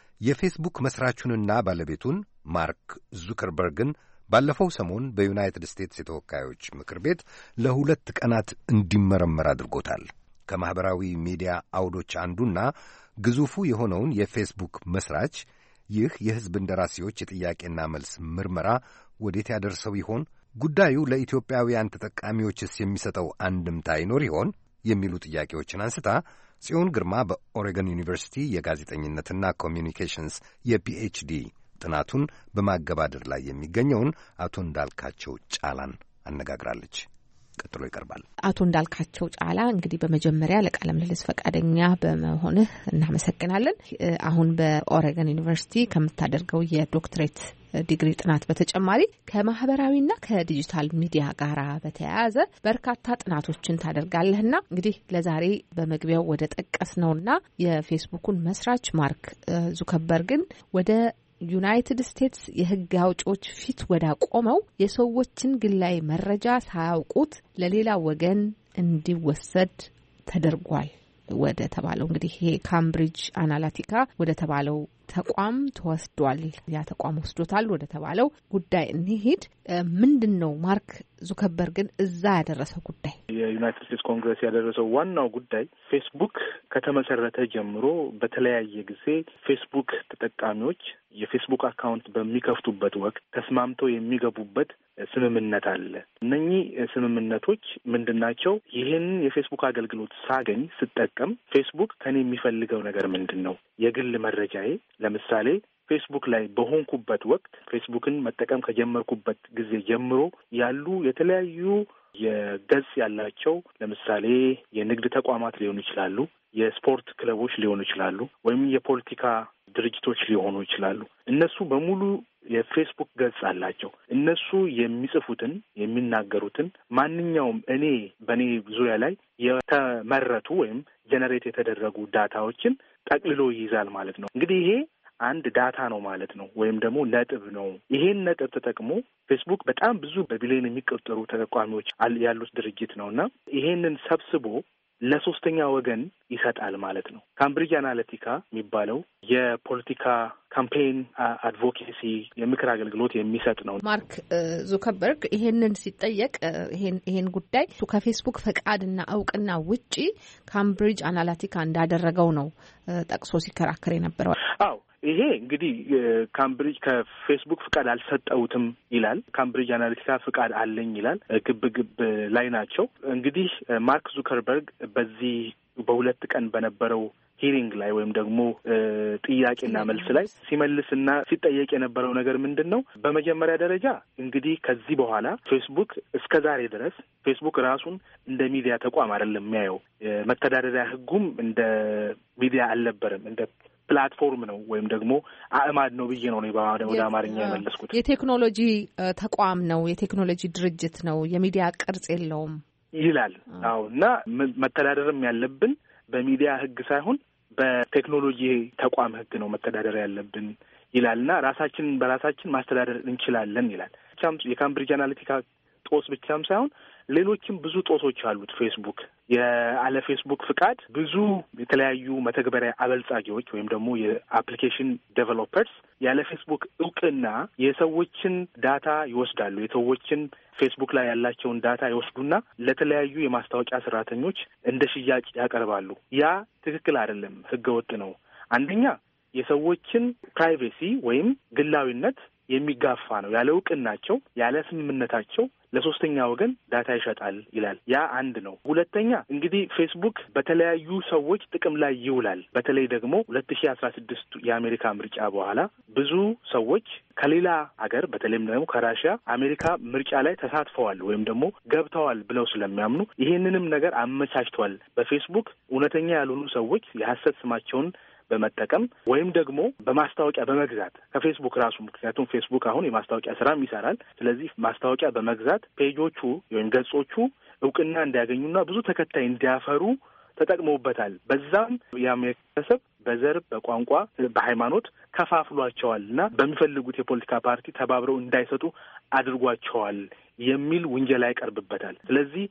የፌስቡክ መስራቹንና ባለቤቱን ማርክ ዙከርበርግን ባለፈው ሰሞን በዩናይትድ ስቴትስ የተወካዮች ምክር ቤት ለ2 ቀናት እንዲመረመር አድርጎታል። ከማኅበራዊ ሚዲያ አውዶች አንዱና ግዙፉ የሆነውን የፌስቡክ መስራች ይህ የሕዝብ እንደራሴዎች የጥያቄና መልስ ምርመራ ወዴት ያደርሰው ይሆን? ጉዳዩ ለኢትዮጵያውያን ተጠቃሚዎችስ የሚሰጠው አንድምታ ይኖር ይሆን? የሚሉ ጥያቄዎችን አንስታ ጽዮን ግርማ በኦሬገን ዩኒቨርሲቲ የጋዜጠኝነትና ኮሚዩኒኬሽንስ የፒኤችዲ ጥናቱን በማገባደር ላይ የሚገኘውን አቶ እንዳልካቸው ጫላን አነጋግራለች። ቀጥሎ ይቀርባል። አቶ እንዳልካቸው ጫላ እንግዲህ በመጀመሪያ ለቃለ ምልልስ ፈቃደኛ በመሆንህ እናመሰግናለን። አሁን በኦሬገን ዩኒቨርሲቲ ከምታደርገው የዶክትሬት ዲግሪ ጥናት በተጨማሪ ከማህበራዊና ከዲጂታል ሚዲያ ጋር በተያያዘ በርካታ ጥናቶችን ታደርጋለህና እንግዲህ ለዛሬ በመግቢያው ወደ ጠቀስ ነውና የፌስቡኩን መስራች ማርክ ዙከርበርግን ወደ ዩናይትድ ስቴትስ የሕግ አውጪዎች ፊት ወዳ ቆመው የሰዎችን ግላዊ መረጃ ሳያውቁት ለሌላ ወገን እንዲወሰድ ተደርጓል ወደ ተባለው እንግዲህ ይሄ ካምብሪጅ አናላቲካ ወደ ተባለው ተቋም ተወስዷል። ያ ተቋም ወስዶታል ወደ ተባለው ጉዳይ እንሂድ። ምንድን ነው ማርክ ዙከርበርግን እዛ ያደረሰው ጉዳይ? የዩናይትድ ስቴትስ ኮንግረስ ያደረሰው ዋናው ጉዳይ ፌስቡክ ከተመሰረተ ጀምሮ በተለያየ ጊዜ ፌስቡክ ተጠቃሚዎች የፌስቡክ አካውንት በሚከፍቱበት ወቅት ተስማምተው የሚገቡበት ስምምነት አለ። እነኚህ ስምምነቶች ምንድን ናቸው? ይህን የፌስቡክ አገልግሎት ሳገኝ ስጠቀም ፌስቡክ ከኔ የሚፈልገው ነገር ምንድን ነው? የግል መረጃዬ ለምሳሌ ፌስቡክ ላይ በሆንኩበት ወቅት ፌስቡክን መጠቀም ከጀመርኩበት ጊዜ ጀምሮ ያሉ የተለያዩ የገጽ ያላቸው ለምሳሌ የንግድ ተቋማት ሊሆኑ ይችላሉ፣ የስፖርት ክለቦች ሊሆኑ ይችላሉ፣ ወይም የፖለቲካ ድርጅቶች ሊሆኑ ይችላሉ። እነሱ በሙሉ የፌስቡክ ገጽ አላቸው። እነሱ የሚጽፉትን የሚናገሩትን ማንኛውም በእኔ ዙሪያ ላይ የተመረቱ ወይም ጀነሬት የተደረጉ ዳታዎችን ጠቅልሎ ይይዛል ማለት ነው። እንግዲህ ይሄ አንድ ዳታ ነው ማለት ነው፣ ወይም ደግሞ ነጥብ ነው። ይሄን ነጥብ ተጠቅሞ ፌስቡክ በጣም ብዙ በቢሊዮን የሚቆጠሩ ተጠቃሚዎች ያሉት ድርጅት ነው እና ይሄንን ሰብስቦ ለሶስተኛ ወገን ይሰጣል ማለት ነው። ካምብሪጅ አናሊቲካ የሚባለው የፖለቲካ ካምፔን አድቮኬሲ የምክር አገልግሎት የሚሰጥ ነው። ማርክ ዙከርበርግ ይሄንን ሲጠየቅ ይሄን ጉዳይ ከፌስቡክ ፈቃድና እውቅና ውጪ ካምብሪጅ አናሊቲካ እንዳደረገው ነው ጠቅሶ ሲከራከር የነበረው። አዎ ይሄ እንግዲህ ካምብሪጅ ከፌስቡክ ፍቃድ አልሰጠውትም ይላል። ካምብሪጅ አናሊቲካ ፍቃድ አለኝ ይላል። ግብ ላይ ናቸው። እንግዲህ ማርክ ዙከርበርግ በዚህ በ2 ቀን በነበረው ሂሪንግ ላይ ወይም ደግሞ ጥያቄና መልስ ላይ ሲመልስና ሲጠየቅ የነበረው ነገር ምንድን ነው? በመጀመሪያ ደረጃ እንግዲህ ከዚህ በኋላ ፌስቡክ እስከ ዛሬ ድረስ ፌስቡክ ራሱን እንደ ሚዲያ ተቋም አይደለም የሚያየው። መተዳደሪያ ሕጉም እንደ ሚዲያ አልነበረም፣ እንደ ፕላትፎርም ነው ወይም ደግሞ አእማድ ነው ብዬ ነው ወደ አማርኛ የመለስኩት። የቴክኖሎጂ ተቋም ነው፣ የቴክኖሎጂ ድርጅት ነው፣ የሚዲያ ቅርጽ የለውም ይላል። አዎ እና መተዳደርም ያለብን በሚዲያ ሕግ ሳይሆን በቴክኖሎጂ ተቋም ሕግ ነው መተዳደር ያለብን ይላልና ራሳችንን በራሳችን ማስተዳደር እንችላለን ይላል። የካምብሪጅ አናሊቲካ ጦስ ብቻም ሳይሆን ሌሎችም ብዙ ጦሶች አሉት። ፌስቡክ ያለ ፌስቡክ ፍቃድ ብዙ የተለያዩ መተግበሪያ አበልጻጊዎች ወይም ደግሞ የአፕሊኬሽን ዴቨሎፐርስ ያለ ፌስቡክ እውቅና የሰዎችን ዳታ ይወስዳሉ። የሰዎችን ፌስቡክ ላይ ያላቸውን ዳታ ይወስዱና ለተለያዩ የማስታወቂያ ሰራተኞች እንደ ሽያጭ ያቀርባሉ። ያ ትክክል አይደለም፣ ህገወጥ ነው። አንደኛ የሰዎችን ፕራይቬሲ ወይም ግላዊነት የሚጋፋ ነው። ያለ እውቅናቸው ያለ ስምምነታቸው ለሶስተኛ ወገን ዳታ ይሸጣል ይላል። ያ አንድ ነው። ሁለተኛ እንግዲህ ፌስቡክ በተለያዩ ሰዎች ጥቅም ላይ ይውላል። በተለይ ደግሞ 2016 የአሜሪካ ምርጫ በኋላ ብዙ ሰዎች ከሌላ ሀገር በተለይም ደግሞ ከራሽያ አሜሪካ ምርጫ ላይ ተሳትፈዋል ወይም ደግሞ ገብተዋል ብለው ስለሚያምኑ ይሄንንም ነገር አመቻችቷል። በፌስቡክ እውነተኛ ያልሆኑ ሰዎች የሐሰት ስማቸውን በመጠቀም ወይም ደግሞ በማስታወቂያ በመግዛት ከፌስቡክ ራሱ ምክንያቱም ፌስቡክ አሁን የማስታወቂያ ስራም ይሰራል። ስለዚህ ማስታወቂያ በመግዛት ፔጆቹ ወይም ገጾቹ እውቅና እንዲያገኙና ብዙ ተከታይ እንዲያፈሩ ተጠቅመውበታል። በዛም የአሜሪካ በዘር፣ በቋንቋ፣ በሃይማኖት ከፋፍሏቸዋል እና በሚፈልጉት የፖለቲካ ፓርቲ ተባብረው እንዳይሰጡ አድርጓቸዋል የሚል ውንጀላ ይቀርብበታል። ስለዚህ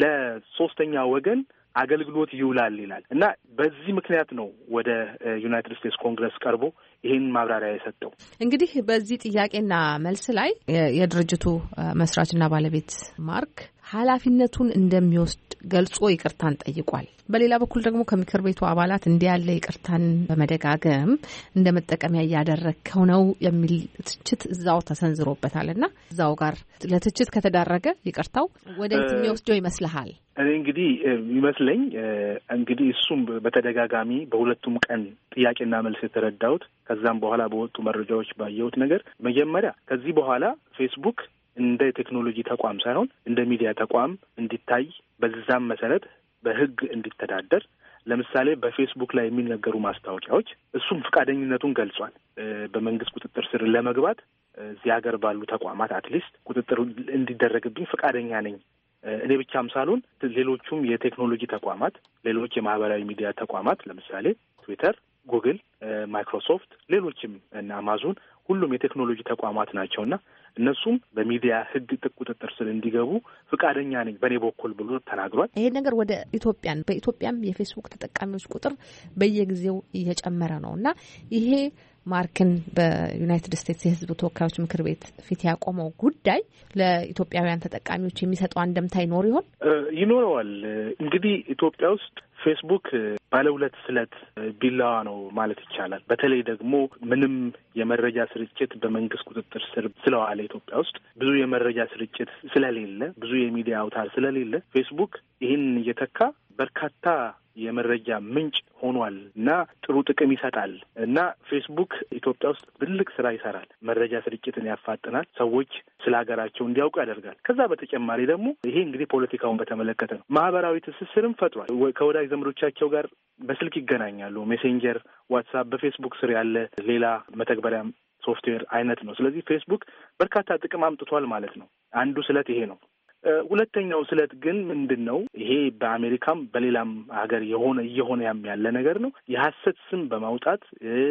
ለሶስተኛ ወገን አገልግሎት ይውላል ይላል እና በዚህ ምክንያት ነው ወደ ዩናይትድ ስቴትስ ኮንግረስ ቀርቦ ይህን ማብራሪያ የሰጠው። እንግዲህ በዚህ ጥያቄና መልስ ላይ የድርጅቱ መስራችና ባለቤት ማርክ ኃላፊነቱን እንደሚወስድ ገልጾ ይቅርታን ጠይቋል። በሌላ በኩል ደግሞ ከምክር ቤቱ አባላት እንዲህ ያለ ይቅርታን በመደጋገም እንደ መጠቀሚያ እያደረግከው ነው የሚል ትችት እዛው ተሰንዝሮበታልና እዛው ጋር ለትችት ከተዳረገ ይቅርታው ወደ የትኛው ወስደው ይመስልሃል? እኔ እንግዲህ ይመስለኝ እንግዲህ እሱም በተደጋጋሚ በሁለቱም ቀን ጥያቄና መልስ የተረዳሁት ከዛም በኋላ በወጡ መረጃዎች ባየሁት ነገር መጀመሪያ ከዚህ በኋላ ፌስቡክ እንደ ቴክኖሎጂ ተቋም ሳይሆን እንደ ሚዲያ ተቋም እንዲታይ በዛም መሰረት በሕግ እንዲተዳደር ለምሳሌ በፌስቡክ ላይ የሚነገሩ ማስታወቂያዎች እሱም ፈቃደኝነቱን ገልጿል። በመንግስት ቁጥጥር ስር ለመግባት እዚህ ሀገር ባሉ ተቋማት አትሊስት ቁጥጥር እንዲደረግብኝ ፈቃደኛ ነኝ። እኔ ብቻም ሳልሆን ሌሎቹም የቴክኖሎጂ ተቋማት፣ ሌሎች የማህበራዊ ሚዲያ ተቋማት ለምሳሌ ትዊተር፣ ጉግል፣ ማይክሮሶፍት፣ ሌሎችም እና አማዞን ሁሉም የቴክኖሎጂ ተቋማት ናቸውና እነሱም በሚዲያ ሕግ ቁጥጥር ስር እንዲገቡ ፈቃደኛ ነኝ በእኔ በኩል ብሎ ተናግሯል። ይሄ ነገር ወደ በኢትዮጵያም የፌስቡክ ተጠቃሚዎች ቁጥር በየጊዜው እየጨመረ ነው እና ይሄ ማርክን በዩናይትድ ስቴትስ የሕዝብ ተወካዮች ምክር ቤት ፊት ያቆመው ጉዳይ ለኢትዮጵያውያን ተጠቃሚዎች የሚሰጠው አንደምታ ይኖር ይሆን? ይኖረዋል። እንግዲህ ኢትዮጵያ ውስጥ ፌስቡክ ባለሁለት ስለት ቢላዋ ነው ማለት ይቻላል። በተለይ ደግሞ ምንም የመረጃ ስርጭት በመንግስት ቁጥጥር ስር ስለዋለ ኢትዮጵያ ውስጥ ብዙ የመረጃ ስርጭት ስለሌለ፣ ብዙ የሚዲያ አውታር ስለሌለ ፌስቡክ ይህን እየተካ በርካታ የመረጃ ምንጭ ሆኗል እና ጥሩ ጥቅም ይሰጣል እና ፌስቡክ ኢትዮጵያ ውስጥ ትልቅ ስራ ይሰራል። መረጃ ስርጭትን ያፋጥናል። ሰዎች ስለ ሀገራቸው እንዲያውቁ ያደርጋል። ከዛ በተጨማሪ ደግሞ ይሄ እንግዲህ ፖለቲካውን በተመለከተ ነው። ማህበራዊ ትስስርም ፈጥሯል። ከወዳጅ ዘመዶቻቸው ጋር በስልክ ይገናኛሉ። ሜሴንጀር፣ ዋትሳፕ በፌስቡክ ስር ያለ ሌላ መተግበሪያ ሶፍትዌር አይነት ነው። ስለዚህ ፌስቡክ በርካታ ጥቅም አምጥቷል ማለት ነው። አንዱ ስለት ይሄ ነው። ሁለተኛው ስለት ግን ምንድን ነው? ይሄ በአሜሪካም በሌላም ሀገር እየሆነ ያለ ነገር ነው። የሐሰት ስም በማውጣት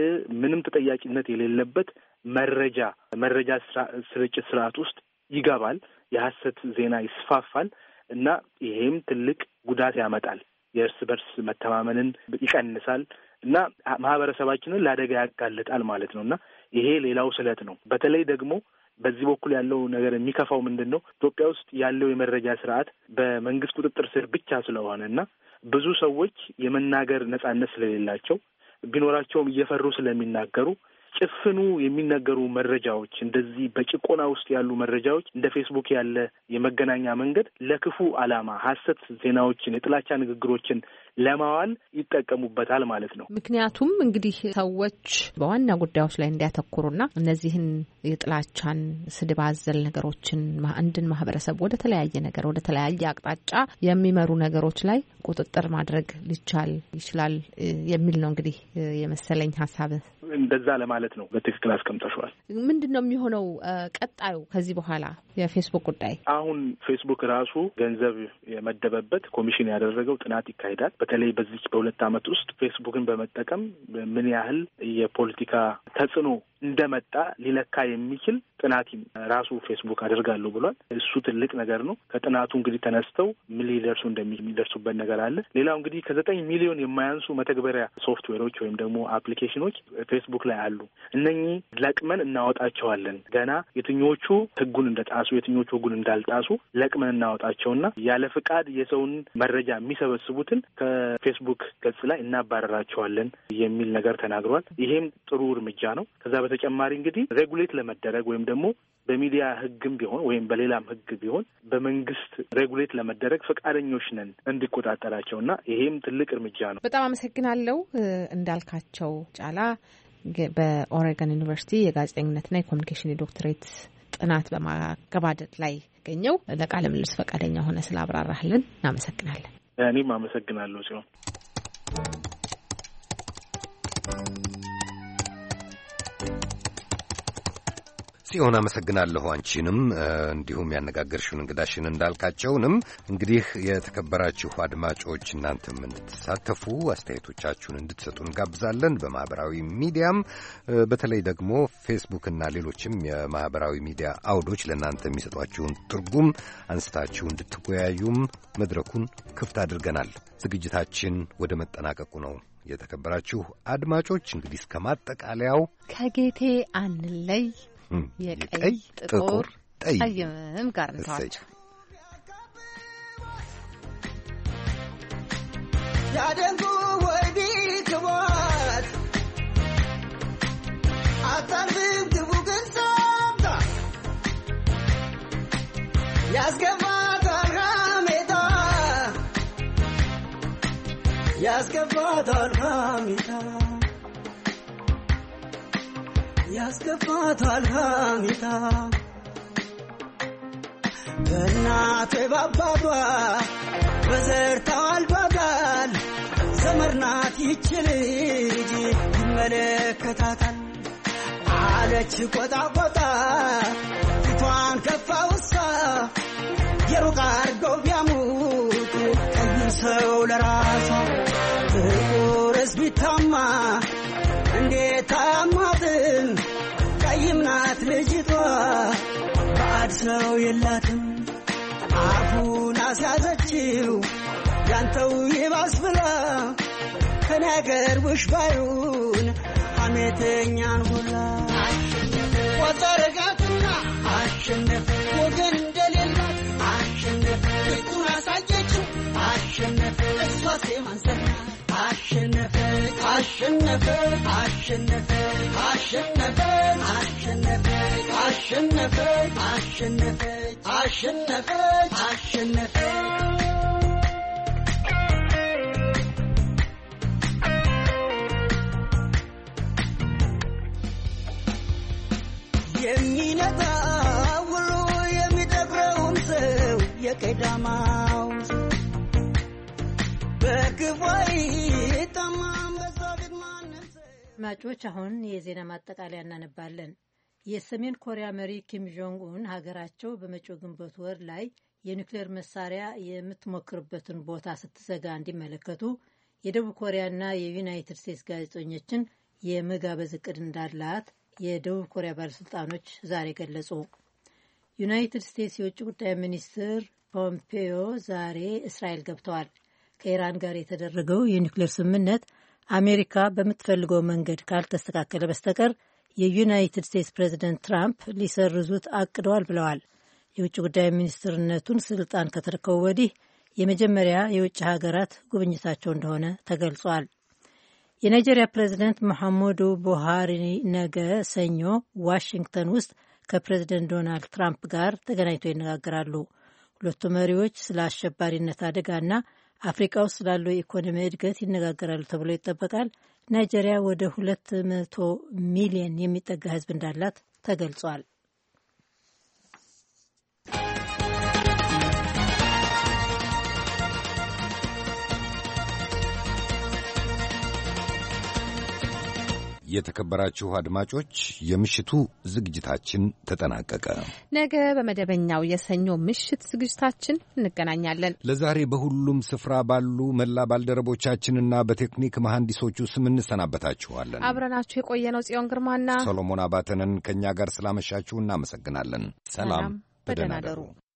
ምንም ተጠያቂነት የሌለበት መረጃ ስርጭት ስርዓት ውስጥ ይገባል። የሐሰት ዜና ይስፋፋል እና ይሄም ትልቅ ጉዳት ያመጣል። የእርስ በርስ መተማመንን ይቀንሳል እና ማህበረሰባችንን ለአደጋ ያጋልጣል ማለት ነው እና ይሄ ሌላው ስለት ነው። በተለይ ደግሞ በዚህ በኩል ያለው ነገር የሚከፋው ምንድን ነው? ኢትዮጵያ ውስጥ ያለው የመረጃ ስርዓት በመንግስት ቁጥጥር ስር ብቻ ስለሆነ እና ብዙ ሰዎች የመናገር ነጻነት ስለሌላቸው ቢኖራቸውም እየፈሩ ስለሚናገሩ ጭፍኑ የሚነገሩ መረጃዎች እንደዚህ በጭቆና ውስጥ ያሉ መረጃዎች እንደ ፌስቡክ ያለ የመገናኛ መንገድ ለክፉ ዓላማ ሐሰት ዜናዎችን፣ የጥላቻ ንግግሮችን ለማዋል ይጠቀሙበታል ማለት ነው። ምክንያቱም እንግዲህ ሰዎች በዋና ጉዳዮች ላይ እንዲያተኩሩና እነዚህን የጥላቻን ስድብ አዘል ነገሮችን አንድን ማህበረሰብ ወደ ተለያየ አቅጣጫ የሚመሩ ነገሮች ላይ ቁጥጥር ማድረግ ሊቻል ይችላል የሚል ነው እንግዲህ የመሰለኝ ሀሳብ። እንደዛ ለማለት ነው። በትክክል አስቀምጠሽዋል። ምንድን ነው የሚሆነው ቀጣዩ ከዚህ በኋላ የፌስቡክ ጉዳይ? አሁን ፌስቡክ ራሱ ገንዘብ የመደበበት ኮሚሽን ያደረገው ጥናት ይካሄዳል። በተለይ በዚህ በሁለት ዓመት ውስጥ ፌስቡክን በመጠቀም ምን ያህል የፖለቲካ ተጽዕኖ እንደመጣ ሊለካ የሚችል ጥናት ራሱ ፌስቡክ አደርጋለሁ ብሏል። እሱ ትልቅ ነገር ነው። ከጥናቱ እንግዲህ ተነስተው ምን ሊደርሱ እንደሚደርሱበት ነገር አለ። ሌላው እንግዲህ 9 ሚሊዮን የማያንሱ መተግበሪያ ሶፍትዌሮች ወይም ደግሞ አፕሊኬሽኖች ፌስቡክ ላይ አሉ። እነኚህ ለቅመን እናወጣቸዋለን። ገና የትኞቹ ሕጉን እንደጣሱ የትኞቹ ሕጉን እንዳልጣሱ ለቅመን እናወጣቸውና ያለ ፍቃድ የሰውን መረጃ የሚሰበስቡትን ከፌስቡክ ገጽ ላይ እናባረራቸዋለን የሚል ነገር ተናግሯል። ይሄም ጥሩ እርምጃ ነው። ከዛ በተጨማሪ እንግዲህ ሬጉሌት ለመደረግ ወይም ደግሞ በሚዲያ ሕግም ቢሆን ወይም በሌላም ሕግ ቢሆን በመንግስት ሬጉሌት ለመደረግ ፈቃደኞች ነን እንዲቆጣጠራቸው እና ይሄም ትልቅ እርምጃ ነው። በጣም አመሰግናለሁ። እንዳልካቸው ጫላ በኦሬገን ዩኒቨርሲቲ የጋዜጠኝነትና የኮሚኒኬሽን የዶክትሬት ጥናት በማገባደድ ላይ ገኘው ለቃለ ምልልስ ፈቃደኛ ሆነ ስላብራራህልን እናመሰግናለን። እኔም አመሰግናለሁ ሲሆን ጽዮን አመሰግናለሁ። አንቺንም እንዲሁም ያነጋገርሽውን እንግዳሽን እንዳልካቸውንም። እንግዲህ የተከበራችሁ አድማጮች እናንተም እንድትሳተፉ አስተያየቶቻችሁን እንድትሰጡ እንጋብዛለን። በማህበራዊ ሚዲያም በተለይ ደግሞ ፌስቡክ እና ሌሎችም የማህበራዊ ሚዲያ አውዶች ለእናንተ የሚሰጧችሁን ትርጉም አንስታችሁ እንድትወያዩም መድረኩን ክፍት አድርገናል። ዝግጅታችን ወደ መጠናቀቁ ነው። የተከበራችሁ አድማጮች እንግዲህ እስከ ማጠቃለያው ከጌቴ አንለይ የቀይ ጥቁር ጠይም ጋር እንተዋቸው። ያደንጉ ወይ ቢክቦት አታርብም ግቡ ግን ሰምታ ያስገባታል ሐሜታ ያስገባታል ሐሜታ ያስገባታል ሐሜታ በእናት ባባቷ በዘር ተዋልዷታል ዘመድ ናት ይች ልጅ ይመለከታታል አለች ቆጣ ቆጣ ፊቷን ከፋ ውሳ የሩቅ አርገው ቢያሙት ቀይ ሰው ለራሷ ጥቁርስ ቢታማ እንዴት አያማትም ቀይም ናት ልጅቷ ባዕድ ሰው የላትም አፉን አስያዘችው ያንተው ይባስ ብላ ከነገር ውሽ ባዩን ሐሜተኛን ሁላ ወጣረጋትና አሸነፈ ወገን እንደሌላት አሸነፈ እቱን አሳየችው አሸነፈ እሷ ሴማንሰና አሸነፈ አሸነፈ አሸነፈ አሸነፈ አሸነፈ አሸነፈ አሸነፈ አሸነፈ አሸነፈ የሚነጣ ውሎ የሚጠግረውም ሰው የቀዳማው በክፋይ አድማጮች አሁን የዜና ማጠቃለያ እናነባለን። የሰሜን ኮሪያ መሪ ኪም ጆንግ ኡን ሀገራቸው በመጪው ግንቦት ወር ላይ የኒውክሌር መሳሪያ የምትሞክርበትን ቦታ ስትዘጋ እንዲመለከቱ የደቡብ ኮሪያና የዩናይትድ ስቴትስ ጋዜጠኞችን የመጋበዝ እቅድ እንዳላት የደቡብ ኮሪያ ባለስልጣኖች ዛሬ ገለጹ። ዩናይትድ ስቴትስ የውጭ ጉዳይ ሚኒስትር ፖምፔዮ ዛሬ እስራኤል ገብተዋል። ከኢራን ጋር የተደረገው የኒውክሌር ስምምነት አሜሪካ በምትፈልገው መንገድ ካልተስተካከለ በስተቀር የዩናይትድ ስቴትስ ፕሬዚደንት ትራምፕ ሊሰርዙት አቅደዋል ብለዋል። የውጭ ጉዳይ ሚኒስትርነቱን ስልጣን ከተረከቡ ወዲህ የመጀመሪያ የውጭ ሀገራት ጉብኝታቸው እንደሆነ ተገልጿል። የናይጄሪያ ፕሬዚደንት መሐመዱ ቡሃሪ ነገ ሰኞ ዋሽንግተን ውስጥ ከፕሬዚደንት ዶናልድ ትራምፕ ጋር ተገናኝተው ይነጋገራሉ። ሁለቱ መሪዎች ስለ አሸባሪነት አደጋና አፍሪካ ውስጥ ስላለው የኢኮኖሚ እድገት ይነጋገራሉ ተብሎ ይጠበቃል። ናይጄሪያ ወደ 200 ሚሊዮን የሚጠጋ ሕዝብ እንዳላት ተገልጿል። የተከበራችሁ አድማጮች የምሽቱ ዝግጅታችን ተጠናቀቀ። ነገ በመደበኛው የሰኞ ምሽት ዝግጅታችን እንገናኛለን። ለዛሬ በሁሉም ስፍራ ባሉ መላ ባልደረቦቻችንና በቴክኒክ መሐንዲሶቹ ስም እንሰናበታችኋለን። አብረናችሁ የቆየነው ጽዮን ግርማና ሰሎሞን አባተንን ከእኛ ጋር ስላመሻችሁ እናመሰግናለን። ሰላም፣ በደህና እደሩ።